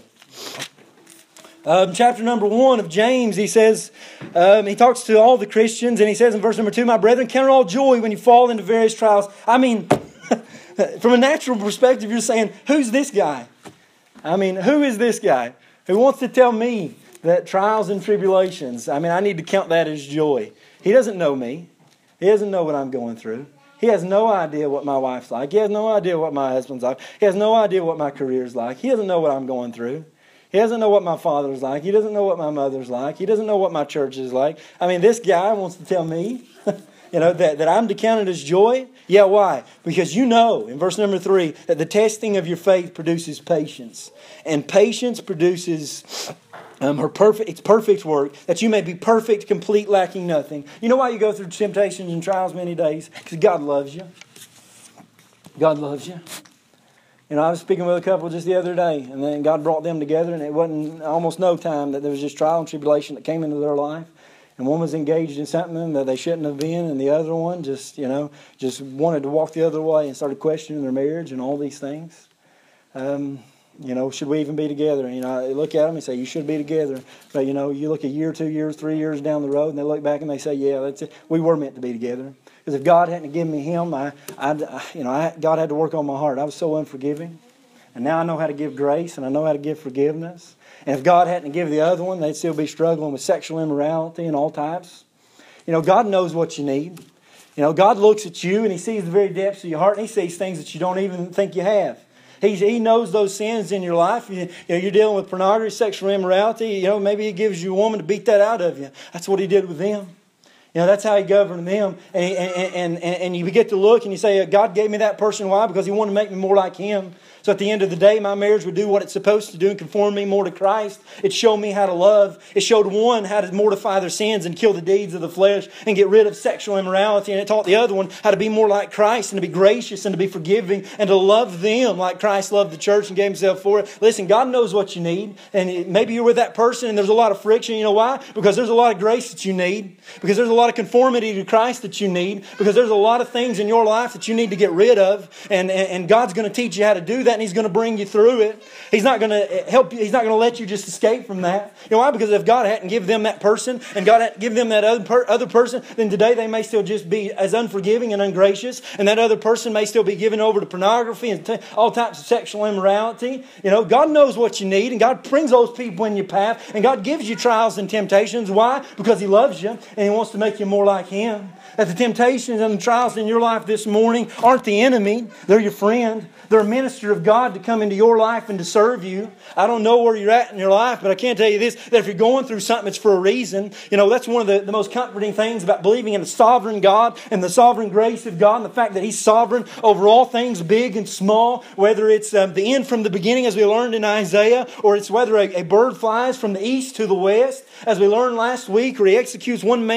Um, chapter number one of James, he says, um, he talks to all the Christians, and he says in verse number two, my brethren, count it all joy when you fall into various trials. I mean, from a natural perspective, you're saying, who's this guy? I mean, who is this guy who wants to tell me that trials and tribulations, I mean, I need to count that as joy? He doesn't know me. He doesn't know what I'm going through. He has no idea what my wife's like. He has no idea what my husband's like. He has no idea what my career's like. He doesn't know what I'm going through. He doesn't know what my father's like. He doesn't know what my mother's like. He doesn't know what my church is like. I mean, this guy wants to tell me, you know, that, that I'm to count it as joy. Yeah, why? Because you know, in verse number three, that the testing of your faith produces patience. And patience produces um, her perfect, its perfect work, that you may be perfect, complete, lacking nothing. You know why you go through temptations and trials many days? Because God loves you. God loves you. You know, I was speaking with a couple just the other day, and then God brought them together, and it wasn't almost no time that there was just trial and tribulation that came into their life. And one was engaged in something that they shouldn't have been, and the other one just, you know, just wanted to walk the other way and started questioning their marriage and all these things. Um, you know, should we even be together? You know, I look at them and say, you should be together. But, you know, you look a year, two years, three years down the road, and they look back and they say, yeah, that's it. We were meant to be together. Because if God hadn't given me him, I, I, you know, I, God had to work on my heart. I was so unforgiving. And now I know how to give grace, and I know how to give forgiveness. And if God hadn't given the other one, they'd still be struggling with sexual immorality and all types. You know, God knows what you need. You know, God looks at you and He sees the very depths of your heart, and He sees things that you don't even think you have. He, he knows those sins in your life. You, you know, you're dealing with pornography, sexual immorality. You know, maybe He gives you a woman to beat that out of you. That's what He did with them. You know, that's how He governed them. And, and, and, and, and you get to look and you say, God gave me that person. Why? Because He wanted to make me more like Him. So at the end of the day, my marriage would do what it's supposed to do and conform me more to Christ. It showed me how to love. It showed one how to mortify their sins and kill the deeds of the flesh and get rid of sexual immorality. And it taught the other one how to be more like Christ and to be gracious and to be forgiving and to love them like Christ loved the church and gave Himself for it. Listen, God knows what you need. And maybe you're with that person and there's a lot of friction. You know why? Because there's a lot of grace that you need. Because there's a lot of conformity to Christ that you need. Because there's a lot of things in your life that you need to get rid of. And, and, and God's going to teach you how to do that. And He's going to bring you through it. He's not going to help you. He's not going to let you just escape from that. You know why? Because if God hadn't given them that person and God hadn't given them that other, per, other person, then today they may still just be as unforgiving and ungracious. And that other person may still be given over to pornography and t- all types of sexual immorality. You know, God knows what you need, and God brings those people in your path, and God gives you trials and temptations. Why? Because He loves you and He wants to make you more like Him. That the temptations and the trials in your life this morning aren't the enemy. They're your friend. They're a minister of God to come into your life and to serve you. I don't know where you're at in your life, but I can tell you this, that if you're going through something, it's for a reason. You know, that's one of the, the most comforting things about believing in the sovereign God and the sovereign grace of God and the fact that He's sovereign over all things big and small, whether it's um, the end from the beginning as we learned in Isaiah, or it's whether a, a bird flies from the east to the west, as we learned last week, or He executes one man to go to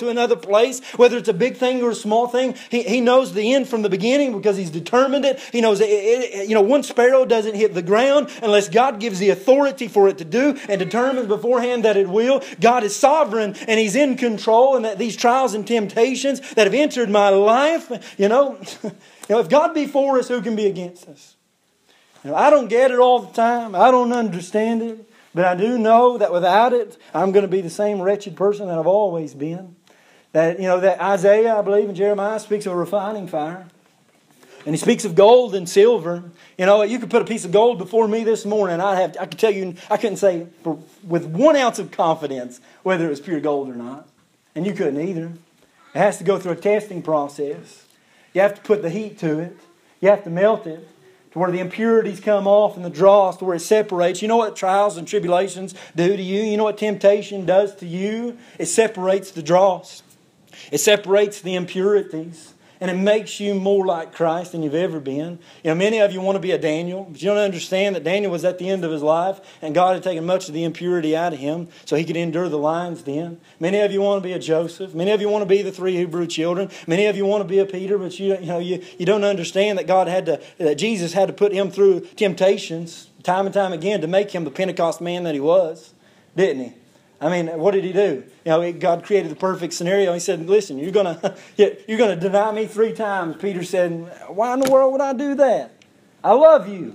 to another place, whether it's a big thing or a small thing. He, he knows the end from the beginning because He's determined it. He knows, it, it, you know, one sparrow doesn't hit the ground unless God gives the authority for it to do and determines beforehand that it will. God is sovereign and He's in control, and that these trials and temptations that have entered my life, you know, you know, if God be for us, who can be against us? You know, I don't get it all the time. I don't understand it. But I do know that without it, I'm going to be the same wretched person that I've always been. That, you know, that Isaiah, I believe, and Jeremiah speaks of a refining fire. And he speaks of gold and silver. You know, you could put a piece of gold before me this morning. I have, I could tell you, I couldn't say for, with one ounce of confidence whether it was pure gold or not. And you couldn't either. It has to go through a testing process. You have to put the heat to it. You have to melt it to where the impurities come off and the dross, to where it separates. You know what trials and tribulations do to you? You know what temptation does to you? It separates the dross. It separates the impurities. And it makes you more like Christ than you've ever been. You know, many of you want to be a Daniel, but you don't understand that Daniel was at the end of his life, and God had taken much of the impurity out of him so he could endure the lion's den. Many of you want to be a Joseph. Many of you want to be the three Hebrew children. Many of you want to be a Peter, but you, you know you, you don't understand that God had to, that Jesus had to put him through temptations time and time again to make him the Pentecost man that he was, didn't he? I mean, what did he do? You know, God created the perfect scenario. He said, listen, you're going to you're going to deny me three times. Peter said, why in the world would I do that? I love you.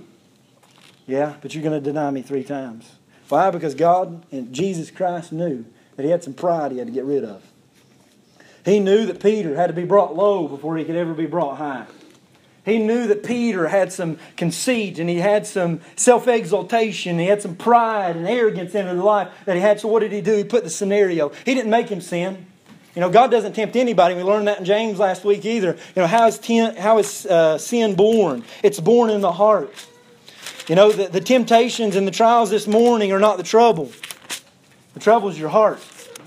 Yeah, but you're going to deny me three times. Why? Because God and Jesus Christ knew that he had some pride he had to get rid of. He knew that Peter had to be brought low before he could ever be brought high. He knew that Peter had some conceit and he had some self-exaltation. He had some pride and arrogance in his life that he had. So what did he do? He put the scenario. He didn't make him sin. You know, God doesn't tempt anybody. We learned that in James last week either. You know, how is, ten, how is uh, sin born? It's born in the heart. You know, the, the temptations and the trials this morning are not the trouble. The trouble is your heart.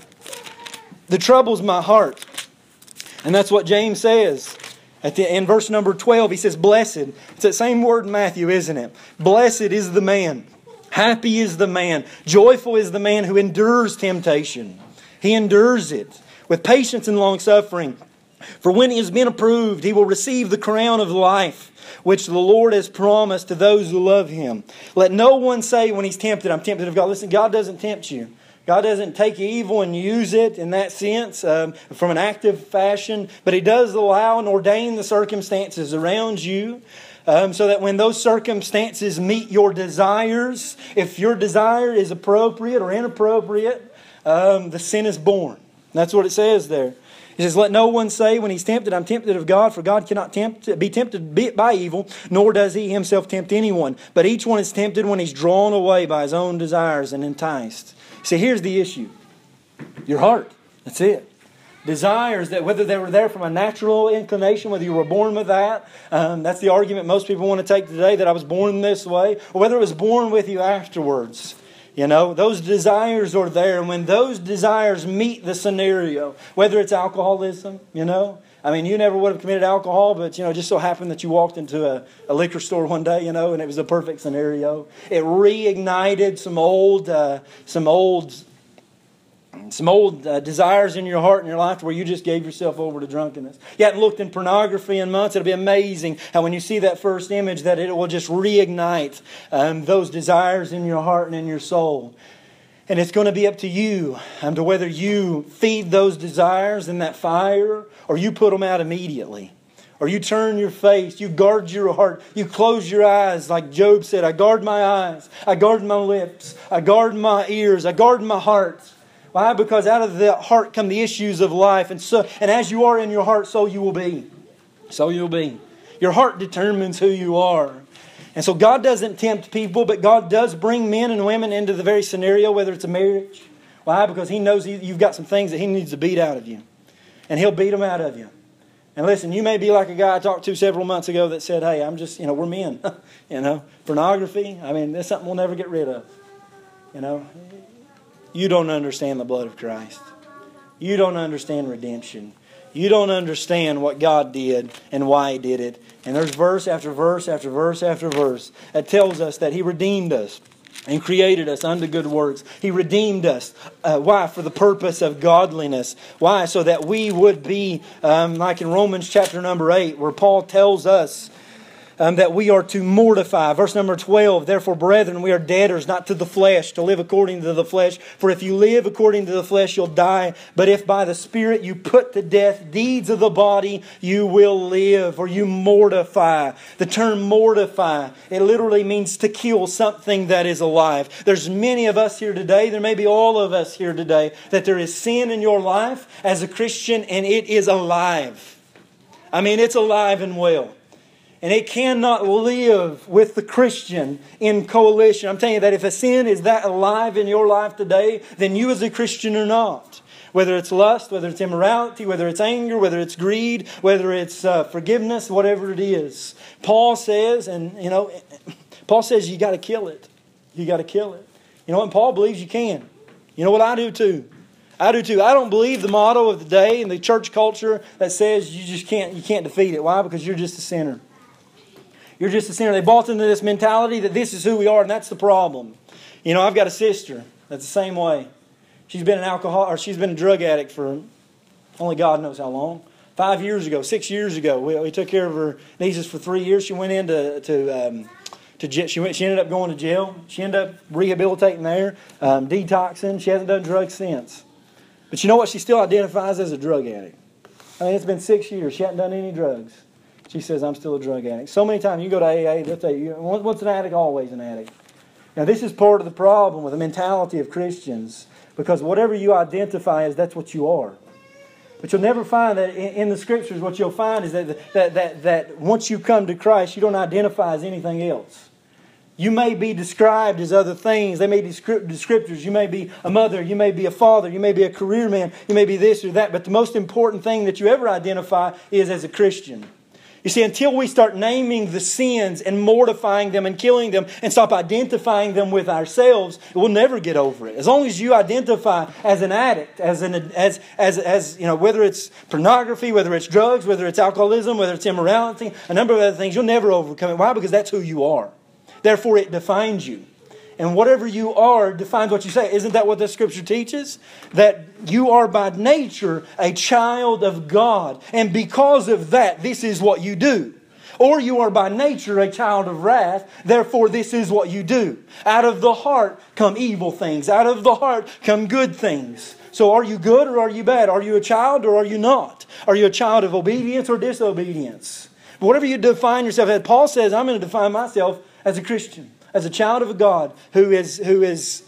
The trouble is my heart. And that's what James says. At the, in verse number twelve, he says, blessed. It's that same word in Matthew, isn't it? Blessed is the man. Happy is the man. Joyful is the man who endures temptation. He endures it with patience and long suffering. For when he has been approved, he will receive the crown of life, which the Lord has promised to those who love Him. Let no one say when he's tempted, I'm tempted of God. Listen, God doesn't tempt you. God doesn't take evil and use it in that sense um, from an active fashion, but He does allow and ordain the circumstances around you um, so that when those circumstances meet your desires, if your desire is appropriate or inappropriate, um, the sin is born. That's what it says there. He says, let no one say when he's tempted, I'm tempted of God, for God cannot tempt, be tempted by evil, nor does He Himself tempt anyone. But each one is tempted when he's drawn away by his own desires and enticed. See, here's the issue. Your heart. That's it. Desires that whether they were there from a natural inclination, whether you were born with that, um, that's the argument most people want to take today, that I was born this way, or whether it was born with you afterwards. You know, those desires are there. And when those desires meet the scenario, whether it's alcoholism, you know, I mean, you never would have committed alcohol, but, you know, it just so happened that you walked into a, a liquor store one day, you know, and it was a perfect scenario. It reignited some old, uh, some old, some old uh, desires in your heart and your life where you just gave yourself over to drunkenness. You hadn't looked in pornography in months. It'll be amazing how when you see that first image that it will just reignite um, those desires in your heart and in your soul. And it's going to be up to you um, to whether you feed those desires in that fire or you put them out immediately. Or you turn your face, you guard your heart, you close your eyes like Job said, I guard my eyes, I guard my lips, I guard my ears, I guard my heart. Why? Because out of the heart come the issues of life. And so, and as you are in your heart, so you will be. So you'll be. Your heart determines who you are. And so God doesn't tempt people, but God does bring men and women into the very scenario, whether it's a marriage. Why? Because He knows you've got some things that He needs to beat out of you. And He'll beat them out of you. And listen, you may be like a guy I talked to several months ago that said, hey, I'm just, you know, we're men. you know, pornography, I mean, that's something we'll never get rid of. You know, you don't understand the blood of Christ. You don't understand redemption. You don't understand what God did and why He did it. And there's verse after verse after verse after verse that tells us that He redeemed us. and created us unto good works. He redeemed us. Uh, why? For the purpose of godliness. Why? So that we would be, um, like in Romans chapter number eight, where Paul tells us Um, that we are to mortify. Verse number twelve, therefore, brethren, we are debtors, not to the flesh, to live according to the flesh. For if you live according to the flesh, you'll die. But if by the Spirit you put to death deeds of the body, you will live, or you mortify. The term mortify, it literally means to kill something that is alive. There's many of us here today, there may be all of us here today, that there is sin in your life as a Christian, and it is alive. I mean, it's alive and well. And it cannot live with the Christian in coalition. I'm telling you that if a sin is that alive in your life today, then you as a Christian are not. Whether it's lust, whether it's immorality, whether it's anger, whether it's greed, whether it's uh, forgiveness, whatever it is. Paul says, and you know, Paul says you got to kill it. You got to kill it. You know what? Paul believes you can. You know what? I do too. I do too. I don't believe the motto of the day and the church culture that says you just can't, you can't defeat it. Why? Because you're just a sinner. You're just a sinner. They bought into this mentality that this is who we are, and that's the problem. You know, I've got a sister that's the same way. She's been an alcohol, or she's been a drug addict for only God knows how long. Five years ago, six years ago, we, we took care of her nieces for three years. She went into to um, to she went. She ended up going to jail. She ended up rehabilitating there, um, detoxing. She hasn't done drugs since. But you know what? She still identifies as a drug addict. I mean, it's been six years. She hasn't done any drugs. She says, I'm still a drug addict. So many times you go to A A, they'll tell you, once an addict, always an addict. Now, this is part of the problem with the mentality of Christians, because whatever you identify as, that's what you are. But you'll never find that in, in the Scriptures, what you'll find is that, that, that, that once you come to Christ, you don't identify as anything else. You may be described as other things. They may be descriptors. You may be a mother. You may be a father. You may be a career man. You may be this or that. But the most important thing that you ever identify is as a Christian. You see, until we start naming the sins and mortifying them and killing them and stop identifying them with ourselves, we'll never get over it. As long as you identify as an addict, as an as as as you know, whether it's pornography, whether it's drugs, whether it's alcoholism, whether it's immorality, a number of other things, you'll never overcome it. Why? Because that's who you are. Therefore, it defines you. And whatever you are defines what you say. Isn't that what the Scripture teaches? That you are by nature a child of God. And because of that, this is what you do. Or you are by nature a child of wrath. Therefore, this is what you do. Out of the heart come evil things. Out of the heart come good things. So are you good or are you bad? Are you a child or are you not? Are you a child of obedience or disobedience? But whatever you define yourself as, Paul says, I'm going to define myself as a Christian. As a child of God who is who is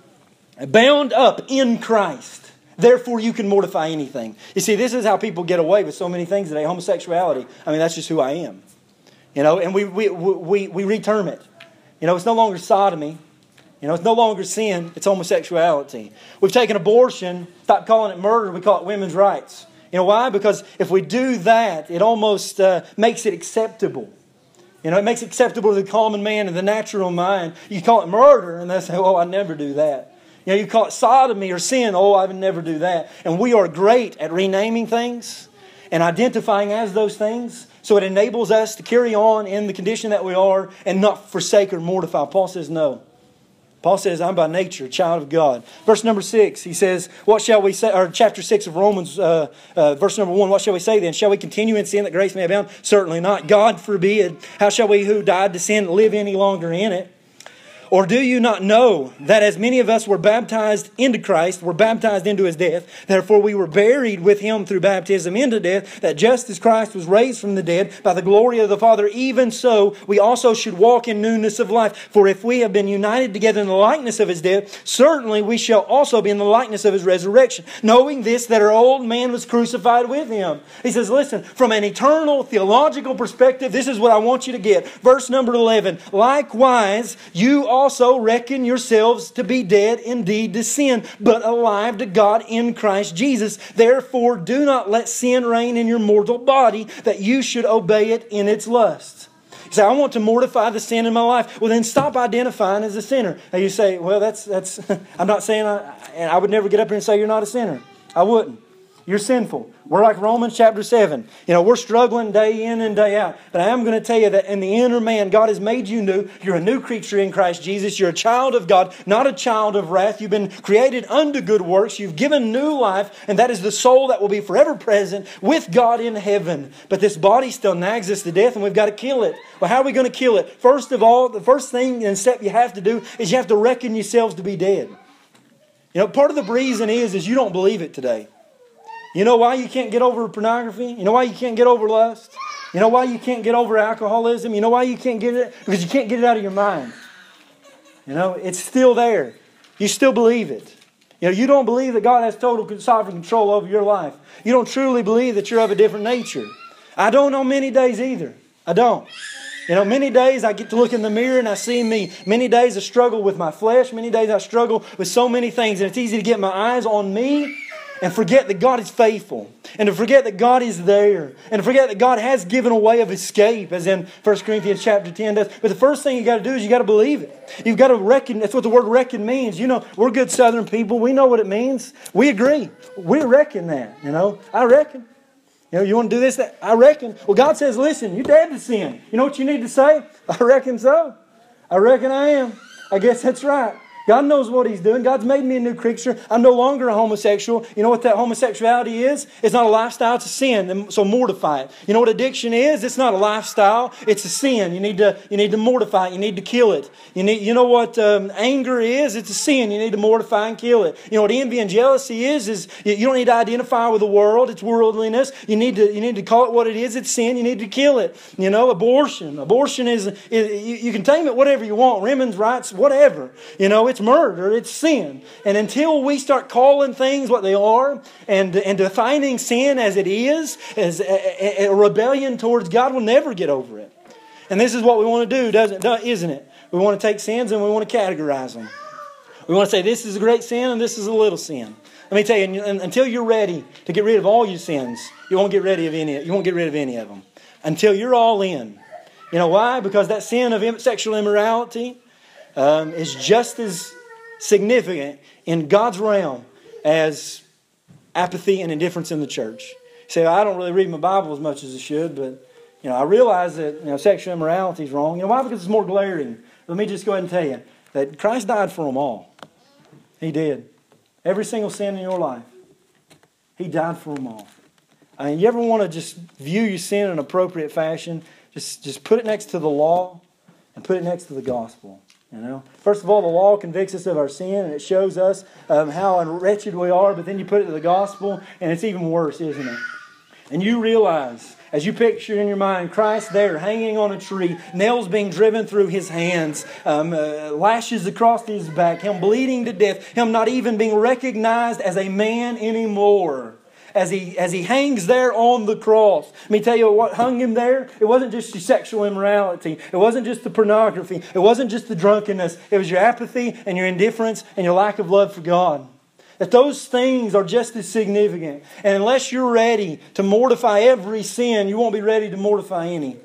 bound up in Christ. Therefore, you can mortify anything. You see, this is how people get away with so many things today. Homosexuality. I mean, that's just who I am. You know, and we we we we reterm it. You know, it's no longer sodomy. You know, it's no longer sin. It's homosexuality. We've taken abortion, stopped calling it murder. We call it women's rights. You know why? Because if we do that, it almost uh, makes it acceptable. You know, it makes it acceptable to the common man and the natural mind. You call it murder, and they say, oh, I never do that. You know, you call it sodomy or sin, oh, I would never do that. And we are great at renaming things and identifying as those things. So it enables us to carry on in the condition that we are and not forsake or mortify. Paul says no. Paul says, I'm by nature a child of God. Verse number six, he says, what shall we say, or chapter six of Romans, uh, uh, verse number one, what shall we say then? Shall we continue in sin that grace may abound? Certainly not. God forbid. How shall we who died to sin live any longer in it? Or do you not know that as many of us were baptized into Christ, were baptized into His death, therefore we were buried with Him through baptism into death, that just as Christ was raised from the dead by the glory of the Father, even so we also should walk in newness of life. For if we have been united together in the likeness of His death, certainly we shall also be in the likeness of His resurrection. Knowing this, that our old man was crucified with Him. He says, listen, from an eternal theological perspective, this is what I want you to get. Verse number eleven, likewise, you also reckon yourselves to be dead indeed to sin, but alive to God in Christ Jesus. Therefore, do not let sin reign in your mortal body, that you should obey it in its lusts. You say, I want to mortify the sin in my life. Well, then stop identifying as a sinner. And you say, well, that's, that's I'm not saying, I, and I would never get up here and say you're not a sinner. I wouldn't. You're sinful. We're like Romans chapter seven. You know, we're struggling day in and day out. But I am going to tell you that in the inner man, God has made you new. You're a new creature in Christ Jesus. You're a child of God, not a child of wrath. You've been created unto good works. You've given new life, and that is the soul that will be forever present with God in heaven. But this body still nags us to death, and we've got to kill it. Well, how are we going to kill it? First of all, the first thing and step you have to do is you have to reckon yourselves to be dead. You know, part of the reason is, is you don't believe it today. You know why you can't get over pornography? You know why you can't get over lust? You know why you can't get over alcoholism? You know why you can't get it? Because you can't get it out of your mind. You know, it's still there. You still believe it. You know, you don't believe that God has total sovereign control over your life. You don't truly believe that you're of a different nature. I don't know many days either. I don't. You know, many days I get to look in the mirror and I see me. Many days I struggle with my flesh. Many days I struggle with so many things. And it's easy to get my eyes on me and forget that God is faithful. And to forget that God is there. And to forget that God has given a way of escape, as in First Corinthians chapter ten does. But the first thing you got to do is you got to believe it. You've got to reckon. That's what the word reckon means. You know, we're good Southern people. We know what it means. We agree. We reckon that. You know, I reckon. You know, you want to do this, that? I reckon. Well, God says, listen, you're dead to sin. You know what you need to say? I reckon so. I reckon I am. I guess that's right. God knows what He's doing. God's made me a new creature. I'm no longer a homosexual. You know what that homosexuality is? It's not a lifestyle, it's a sin. So mortify it. You know what addiction is? It's not a lifestyle, it's a sin. You need to, you need to mortify it. You need to kill it. You need, you know what um, anger is? It's a sin. You need to mortify and kill it. You know what envy and jealousy is? Is you don't need to identify with the world. It's worldliness. You need to, you need to call it what it is. It's sin. You need to kill it. You know, abortion. Abortion is, is you, you can tame it whatever you want. Women's rights, whatever. You know, it's It's murder, it's sin. And until we start calling things what they are and, and defining sin as it is, as a, a rebellion towards God, we'll never get over it. And this is what we want to do, doesn't, isn't it? We want to take sins and we want to categorize them. We want to say this is a great sin and this is a little sin. Let me tell you, until you're ready to get rid of all your sins, you won't get rid of any. You won't get rid of any of them until you're all in. You know why? Because that sin of sexual immorality um, is just as significant in God's realm as apathy and indifference in the church. You say, well, I don't really read my Bible as much as I should, but you know, I realize that you know sexual immorality is wrong. You know why? Because it's more glaring. Let me just go ahead and tell you that Christ died for them all. He did. Every single sin in your life. He died for them all. I mean, you ever want to just view your sin in an appropriate fashion? Just, just put it next to the law and put it next to the gospel. You know, first of all, the law convicts us of our sin and it shows us um, how wretched we are. But then you put it to the gospel and it's even worse, isn't it? And you realize, as you picture in your mind, Christ there hanging on a tree, nails being driven through His hands, um, uh, lashes across His back, Him bleeding to death, Him not even being recognized as a man anymore. As he, as he hangs there on the cross. Let me tell you what hung Him there. It wasn't just your sexual immorality. It wasn't just the pornography. It wasn't just the drunkenness. It was your apathy and your indifference and your lack of love for God. That those things are just as significant. And unless you're ready to mortify every sin, you won't be ready to mortify any.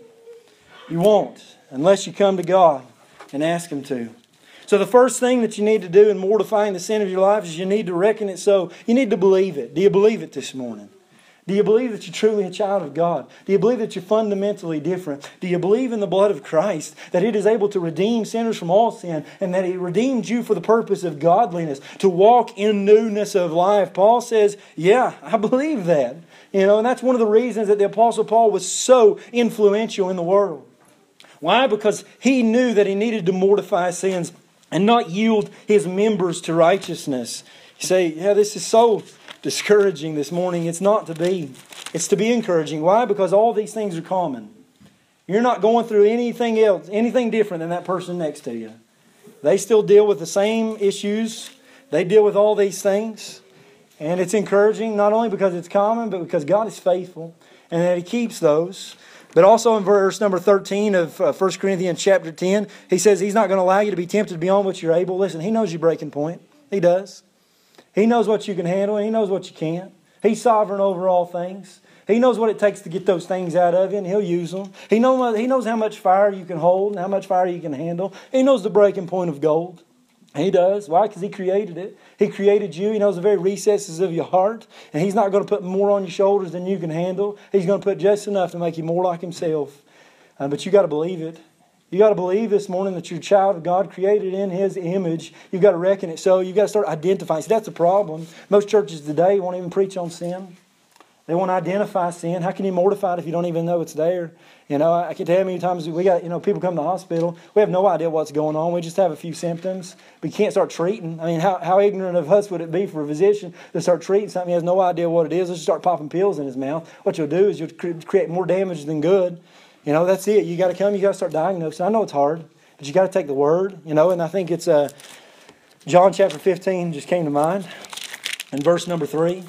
You won't. Unless you come to God and ask Him to. So the first thing that you need to do in mortifying the sin of your life is you need to reckon it so. You need to believe it. Do you believe it this morning? Do you believe that you're truly a child of God? Do you believe that you're fundamentally different? Do you believe in the blood of Christ, that it is able to redeem sinners from all sin, and that He redeemed you for the purpose of godliness, to walk in newness of life? Paul says, yeah, I believe that. You know, and that's one of the reasons that the Apostle Paul was so influential in the world. Why? Because he knew that he needed to mortify sins and not yield his members to righteousness. You say, yeah, this is so discouraging this morning. It's not to be. It's to be encouraging. Why? Because all these things are common. You're not going through anything else, anything different than that person next to you. They still deal with the same issues. They deal with all these things. And it's encouraging not only because it's common, but because God is faithful and that He keeps those. But also in verse number thirteen of uh, First Corinthians chapter ten, he says He's not going to allow you to be tempted beyond what you're able. Listen, He knows your breaking point. He does. He knows what you can handle and He knows what you can't. He's sovereign over all things. He knows what it takes to get those things out of you and He'll use them. He, know, he knows how much fire you can hold and how much fire you can handle. He knows the breaking point of gold. He does. Why? Because He created it. He created you. He knows the very recesses of your heart. And He's not going to put more on your shoulders than you can handle. He's going to put just enough to make you more like Himself. Uh, but you got to believe it. You got to believe this morning that you're a child of God, created in His image. You've got to reckon it. So you've got to start identifying. See, that's the problem. Most churches today won't even preach on sin. They won't identify sin. How can you mortify it if you don't even know it's there? You know, I can tell you how many times we got, you know, people come to the hospital. We have no idea what's going on. We just have a few symptoms. We can't start treating. I mean, how, how ignorant of us would it be for a physician to start treating something he has no idea what it is? Let's just start popping pills in his mouth. What you'll do is you'll create more damage than good. You know, that's it. You got to come. You got to start diagnosing. I know it's hard, but you got to take the Word. You know, and I think it's uh, John chapter fifteen just came to mind, in verse number three,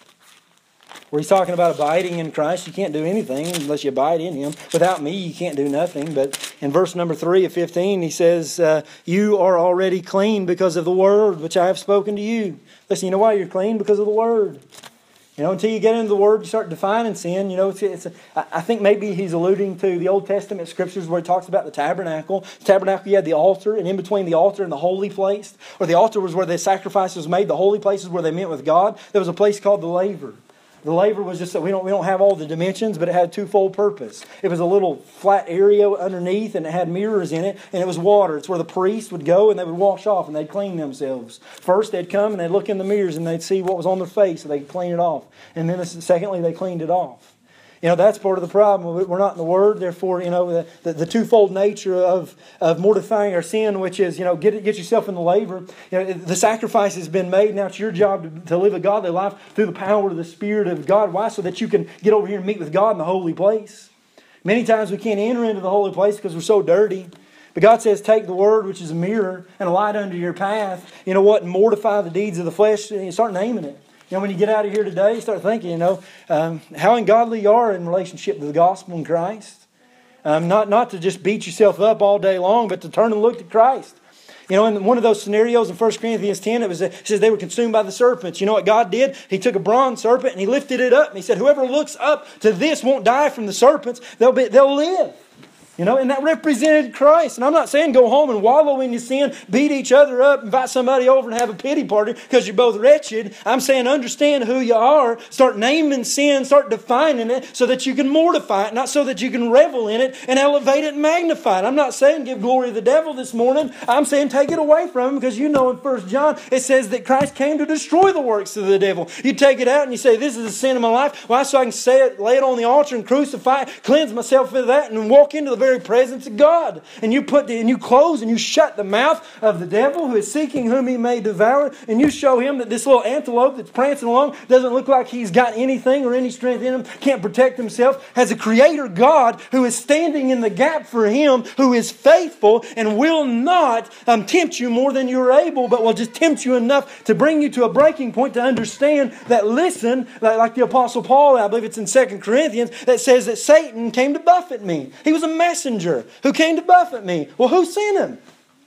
where He's talking about abiding in Christ. You can't do anything unless you abide in Him. Without me, you can't do nothing. But in verse number three of fifteen, He says, uh, "You are already clean because of the Word which I have spoken to you." Listen, you know why you're clean? Because of the Word. You know, until you get into the Word, you start defining sin. You know, it's, it's a, I think maybe He's alluding to the Old Testament Scriptures where He talks about the tabernacle. The tabernacle, you had the altar, and in between the altar and the holy place, or the altar was where the sacrifice was made. The holy place is where they met with God. There was a place called the laver. The laver was just that we don't we don't have all the dimensions, but it had a twofold purpose. It was a little flat area underneath, and it had mirrors in it, and it was water. It's where the priest would go, and they would wash off, and they'd clean themselves. First, they'd come and they'd look in the mirrors, and they'd see what was on their face, so they'd clean it off. And then, secondly, they cleaned it off. You know, that's part of the problem. We're not in the Word. Therefore, you know, the, the, the twofold nature of, of mortifying our sin, which is, you know, get get yourself in the laver. You know, the sacrifice has been made. Now it's your job to, to live a godly life through the power of the Spirit of God. Why? So that you can get over here and meet with God in the holy place. Many times we can't enter into the holy place because we're so dirty. But God says, take the Word, which is a mirror, and a light under your path. You know what? And mortify the deeds of the flesh. And you start naming it. You know, when you get out of here today, you start thinking, you know, um, how ungodly you are in relationship to the gospel in Christ. Um, not, not to just beat yourself up all day long, but to turn and look to Christ. You know, in one of those scenarios in First Corinthians ten, it was it says they were consumed by the serpents. You know what God did? He took a bronze serpent and He lifted it up. And He said, whoever looks up to this won't die from the serpents. They'll be, they'll live. You know, and that represented Christ. And I'm not saying go home and wallow in your sin, beat each other up, invite somebody over and have a pity party because you're both wretched. I'm saying understand who you are. Start naming sin. Start defining it so that you can mortify it, not so that you can revel in it and elevate it and magnify it. I'm not saying give glory to the devil this morning. I'm saying take it away from him, because you know in First John it says that Christ came to destroy the works of the devil. You take it out and you say, this is the sin of my life. Why? So I can say it, lay it on the altar and crucify it, cleanse myself of that, and walk into the very presence of God. And you put the, and you close and you shut the mouth of the devil who is seeking whom he may devour, and you show him that this little antelope that's prancing along doesn't look like he's got anything or any strength in him, can't protect himself, has a creator God who is standing in the gap for him, who is faithful and will not um, tempt you more than you're able, but will just tempt you enough to bring you to a breaking point to understand that, listen, like, like the Apostle Paul, I believe it's in Second Corinthians, that says that Satan came to buffet me. He was a messenger who came to buffet me. Well, who sent him?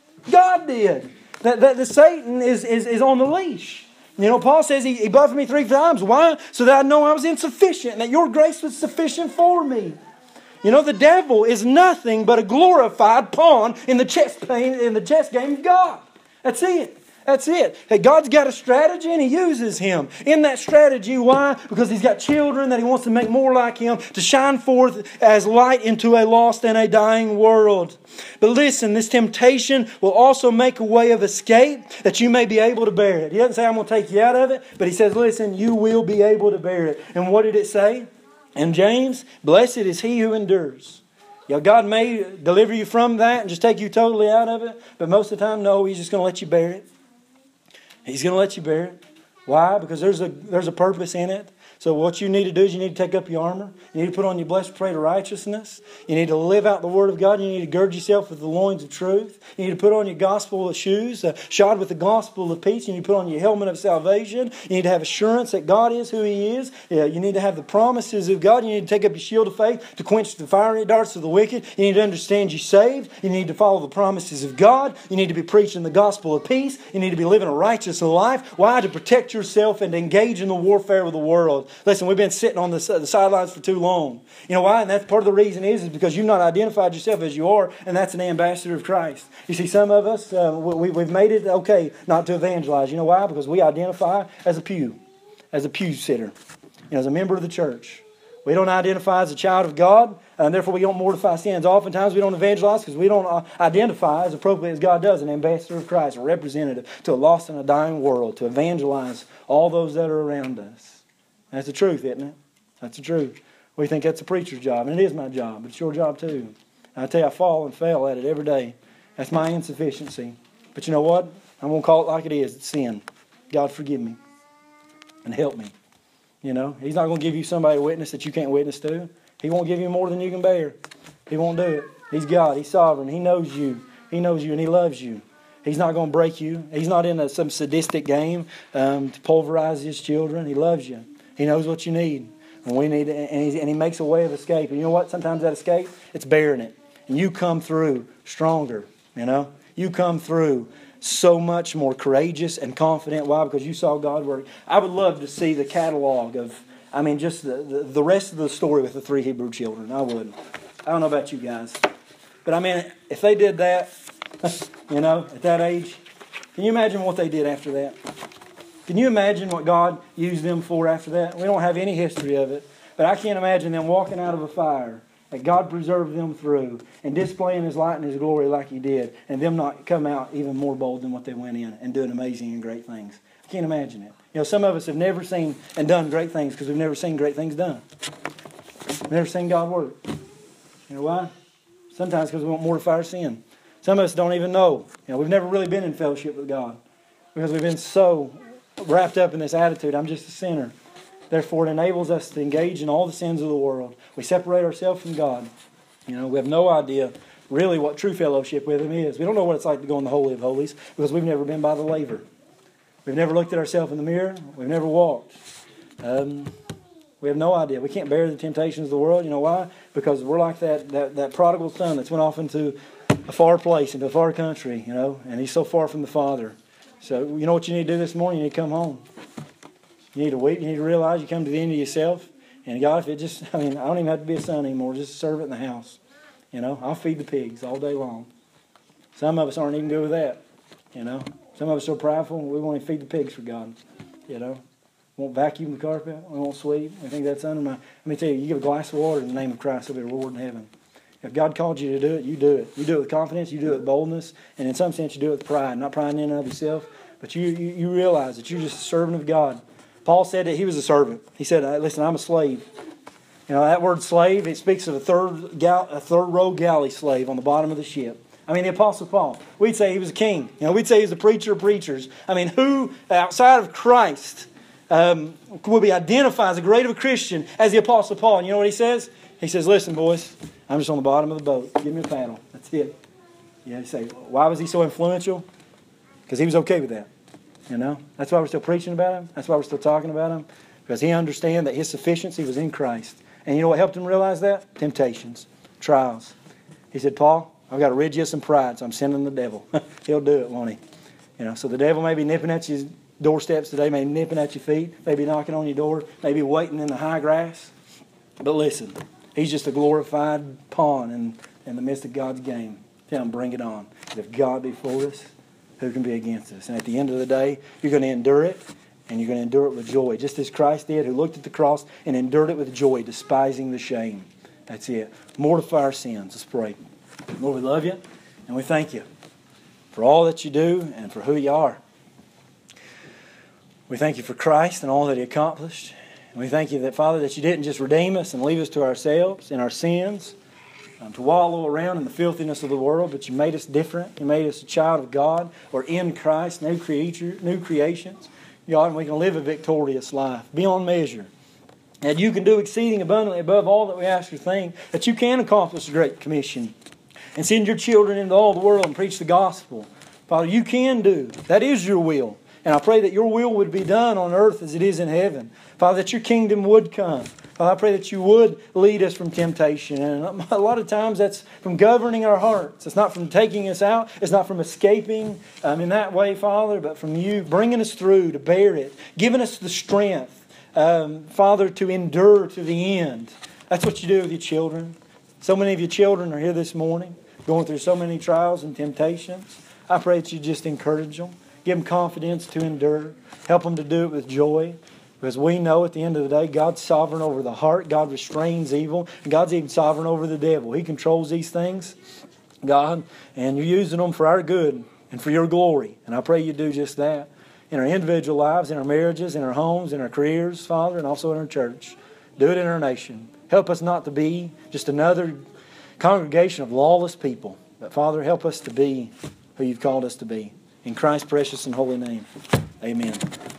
God did. That, that the Satan is, is, is on the leash. You know, Paul says he, he buffeted me three times. Why? So that I know I was insufficient and that your grace was sufficient for me. You know, the devil is nothing but a glorified pawn in the chess game, in the chess game of God. That's it. That's it. Hey, God's got a strategy and He uses him in that strategy. Why? Because He's got children that He wants to make more like Him, to shine forth as light into a lost and a dying world. But listen, this temptation will also make a way of escape that you may be able to bear it. He doesn't say, I'm going to take you out of it, but He says, listen, you will be able to bear it. And what did it say? In James, blessed is he who endures. You know, God may deliver you from that and just take you totally out of it, but most of the time, no, He's just going to let you bear it. He's going to let you bear it. Why? Because there's a there's a purpose in it. So what you need to do is you need to take up your armor. You need to put on your blessed parade of righteousness. You need to live out the Word of God. You need to gird yourself with the loins of truth. You need to put on your gospel shoes, uh, shod with the gospel of peace. You need to put on your helmet of salvation. You need to have assurance that God is who He is. Yeah, you need to have the promises of God. You need to take up your shield of faith to quench the fiery darts of the wicked. You need to understand you're saved. You need to follow the promises of God. You need to be preaching the gospel of peace. You need to be living a righteous life. Why? To protect yourself and to engage in the warfare of the world. world. Listen, we've been sitting on the, the sidelines for too long. You know why? And that's part of the reason is, is because you've not identified yourself as you are, and that's an ambassador of Christ. You see, some of us, uh, we, we've made it okay not to evangelize. You know why? Because we identify as a pew, as a pew sitter, you know, as a member of the church. We don't identify as a child of God, and therefore we don't mortify sins. Oftentimes we don't evangelize because we don't identify as appropriately as God does, an ambassador of Christ, a representative to a lost and a dying world, to evangelize all those that are around us. That's the truth, isn't it? That's the truth. We think that's a preacher's job, and it is my job, but it's your job too. And I tell you, I fall and fail at it every day. That's my insufficiency. But you know what? I'm going to call it like it is. It's sin. God, forgive me and help me. You know, He's not going to give you somebody to witness that you can't witness to. He won't give you more than you can bear. He won't do it. He's God. He's sovereign. He knows you. He knows you and He loves you. He's not going to break you. He's not in a, some sadistic game um, to pulverize His children. He loves you. He knows what you need. And we need, and, he's, and He makes a way of escape. And you know what? Sometimes that escape, it's bearing it. And you come through stronger, you know. You come through so much more courageous and confident. Why? Because you saw God work. I would love to see the catalog of, I mean, just the, the, the rest of the story with the three Hebrew children. I would. I don't know about you guys. But I mean, if they did that, you know, at that age, can you imagine what they did after that? Can you imagine what God used them for after that? We don't have any history of it. But I can't imagine them walking out of a fire that God preserved them through and displaying His light and His glory like He did, and them not come out even more bold than what they went in and doing amazing and great things. I can't imagine it. You know, some of us have never seen and done great things because we've never seen great things done. We've never seen God work. You know why? Sometimes because we won't mortify our sin. Some of us don't even know. You know, we've never really been in fellowship with God because we've been so wrapped up in this attitude, I'm just a sinner. Therefore, it enables us to engage in all the sins of the world. We separate ourselves from God. You know, we have no idea really what true fellowship with Him is. We don't know what it's like to go in the Holy of Holies because we've never been by the laver. We've never looked at ourselves in the mirror. We've never walked. Um, we have no idea. We can't bear the temptations of the world. You know why? Because we're like that, that, that prodigal son that's went off into a far place, into a far country, you know, and he's so far from the Father. So, you know what you need to do this morning? You need to come home. You need to weep. You need to realize you come to the end of yourself. And God, if it just, I mean, I don't even have to be a son anymore. Just a servant in the house. You know, I'll feed the pigs all day long. Some of us aren't even good with that. You know, some of us are so prideful, we won't even feed the pigs for God. You know, won't vacuum the carpet. We won't sweep. We think that's under my, let me tell you, you give a glass of water in the name of Christ, there'll be a reward in heaven. If God called you to do it, you do it. You do it with confidence. You do it with boldness. And in some sense, you do it with pride. Not pride in and of yourself, but you, you, you realize that you're just a servant of God. Paul said that he was a servant. He said, listen, I'm a slave. You know, that word slave, it speaks of a third gal- a third row galley slave on the bottom of the ship. I mean, the Apostle Paul, we'd say he was a king. You know, we'd say he was a preacher of preachers. I mean, who outside of Christ um, would be identified as a great of a Christian as the Apostle Paul? And you know what he says? He says, listen, boys, I'm just on the bottom of the boat. Give me a paddle. That's it. Yeah, you say, why was he so influential? Because he was okay with that. You know, that's why we're still preaching about him. That's why we're still talking about him. Because he understood that his sufficiency was in Christ. And you know what helped him realize that? Temptations, trials. He said, Paul, I've got to rid you of some pride, so I'm sending the devil. He'll do it, won't he? You know, so the devil may be nipping at your doorsteps today, maybe nipping at your feet, maybe knocking on your door, maybe waiting in the high grass. But listen, he's just a glorified pawn in, in the midst of God's game. Tell him, bring it on. If God be for us, who can be against us? And at the end of the day, you're going to endure it, and you're going to endure it with joy, just as Christ did, who looked at the cross and endured it with joy, despising the shame. That's it. Mortify our sins. Let's pray. Lord, we love you, and we thank you for all that you do and for who you are. We thank you for Christ and all that He accomplished. And we thank you that, Father, that you didn't just redeem us and leave us to ourselves in our sins, Um, to wallow around in the filthiness of the world, but you made us different. You made us a child of God. We're in Christ, new creature, new creations. God, and we can live a victorious life, beyond measure. And you can do exceeding abundantly above all that we ask or think, that you can accomplish the Great Commission and send your children into all the world and preach the gospel. Father, you can do. That is your will. And I pray that your will would be done on earth as it is in heaven. Father, that your kingdom would come. Father, I pray that you would lead us from temptation. And a lot of times that's from governing our hearts. It's not from taking us out. It's not from escaping um, in that way, Father, but from you bringing us through to bear it, giving us the strength um, Father, to endure to the end. That's what you do with your children. So many of your children are here this morning, going through so many trials and temptations. I pray that you just encourage them. Give them confidence to endure. Help them to do it with joy. Because we know at the end of the day, God's sovereign over the heart. God restrains evil. And God's even sovereign over the devil. He controls these things, God. And you're using them for our good and for your glory. And I pray you do just that in our individual lives, in our marriages, in our homes, in our careers, Father, and also in our church. Do it in our nation. Help us not to be just another congregation of lawless people. But Father, help us to be who you've called us to be. In Christ's precious and holy name, amen.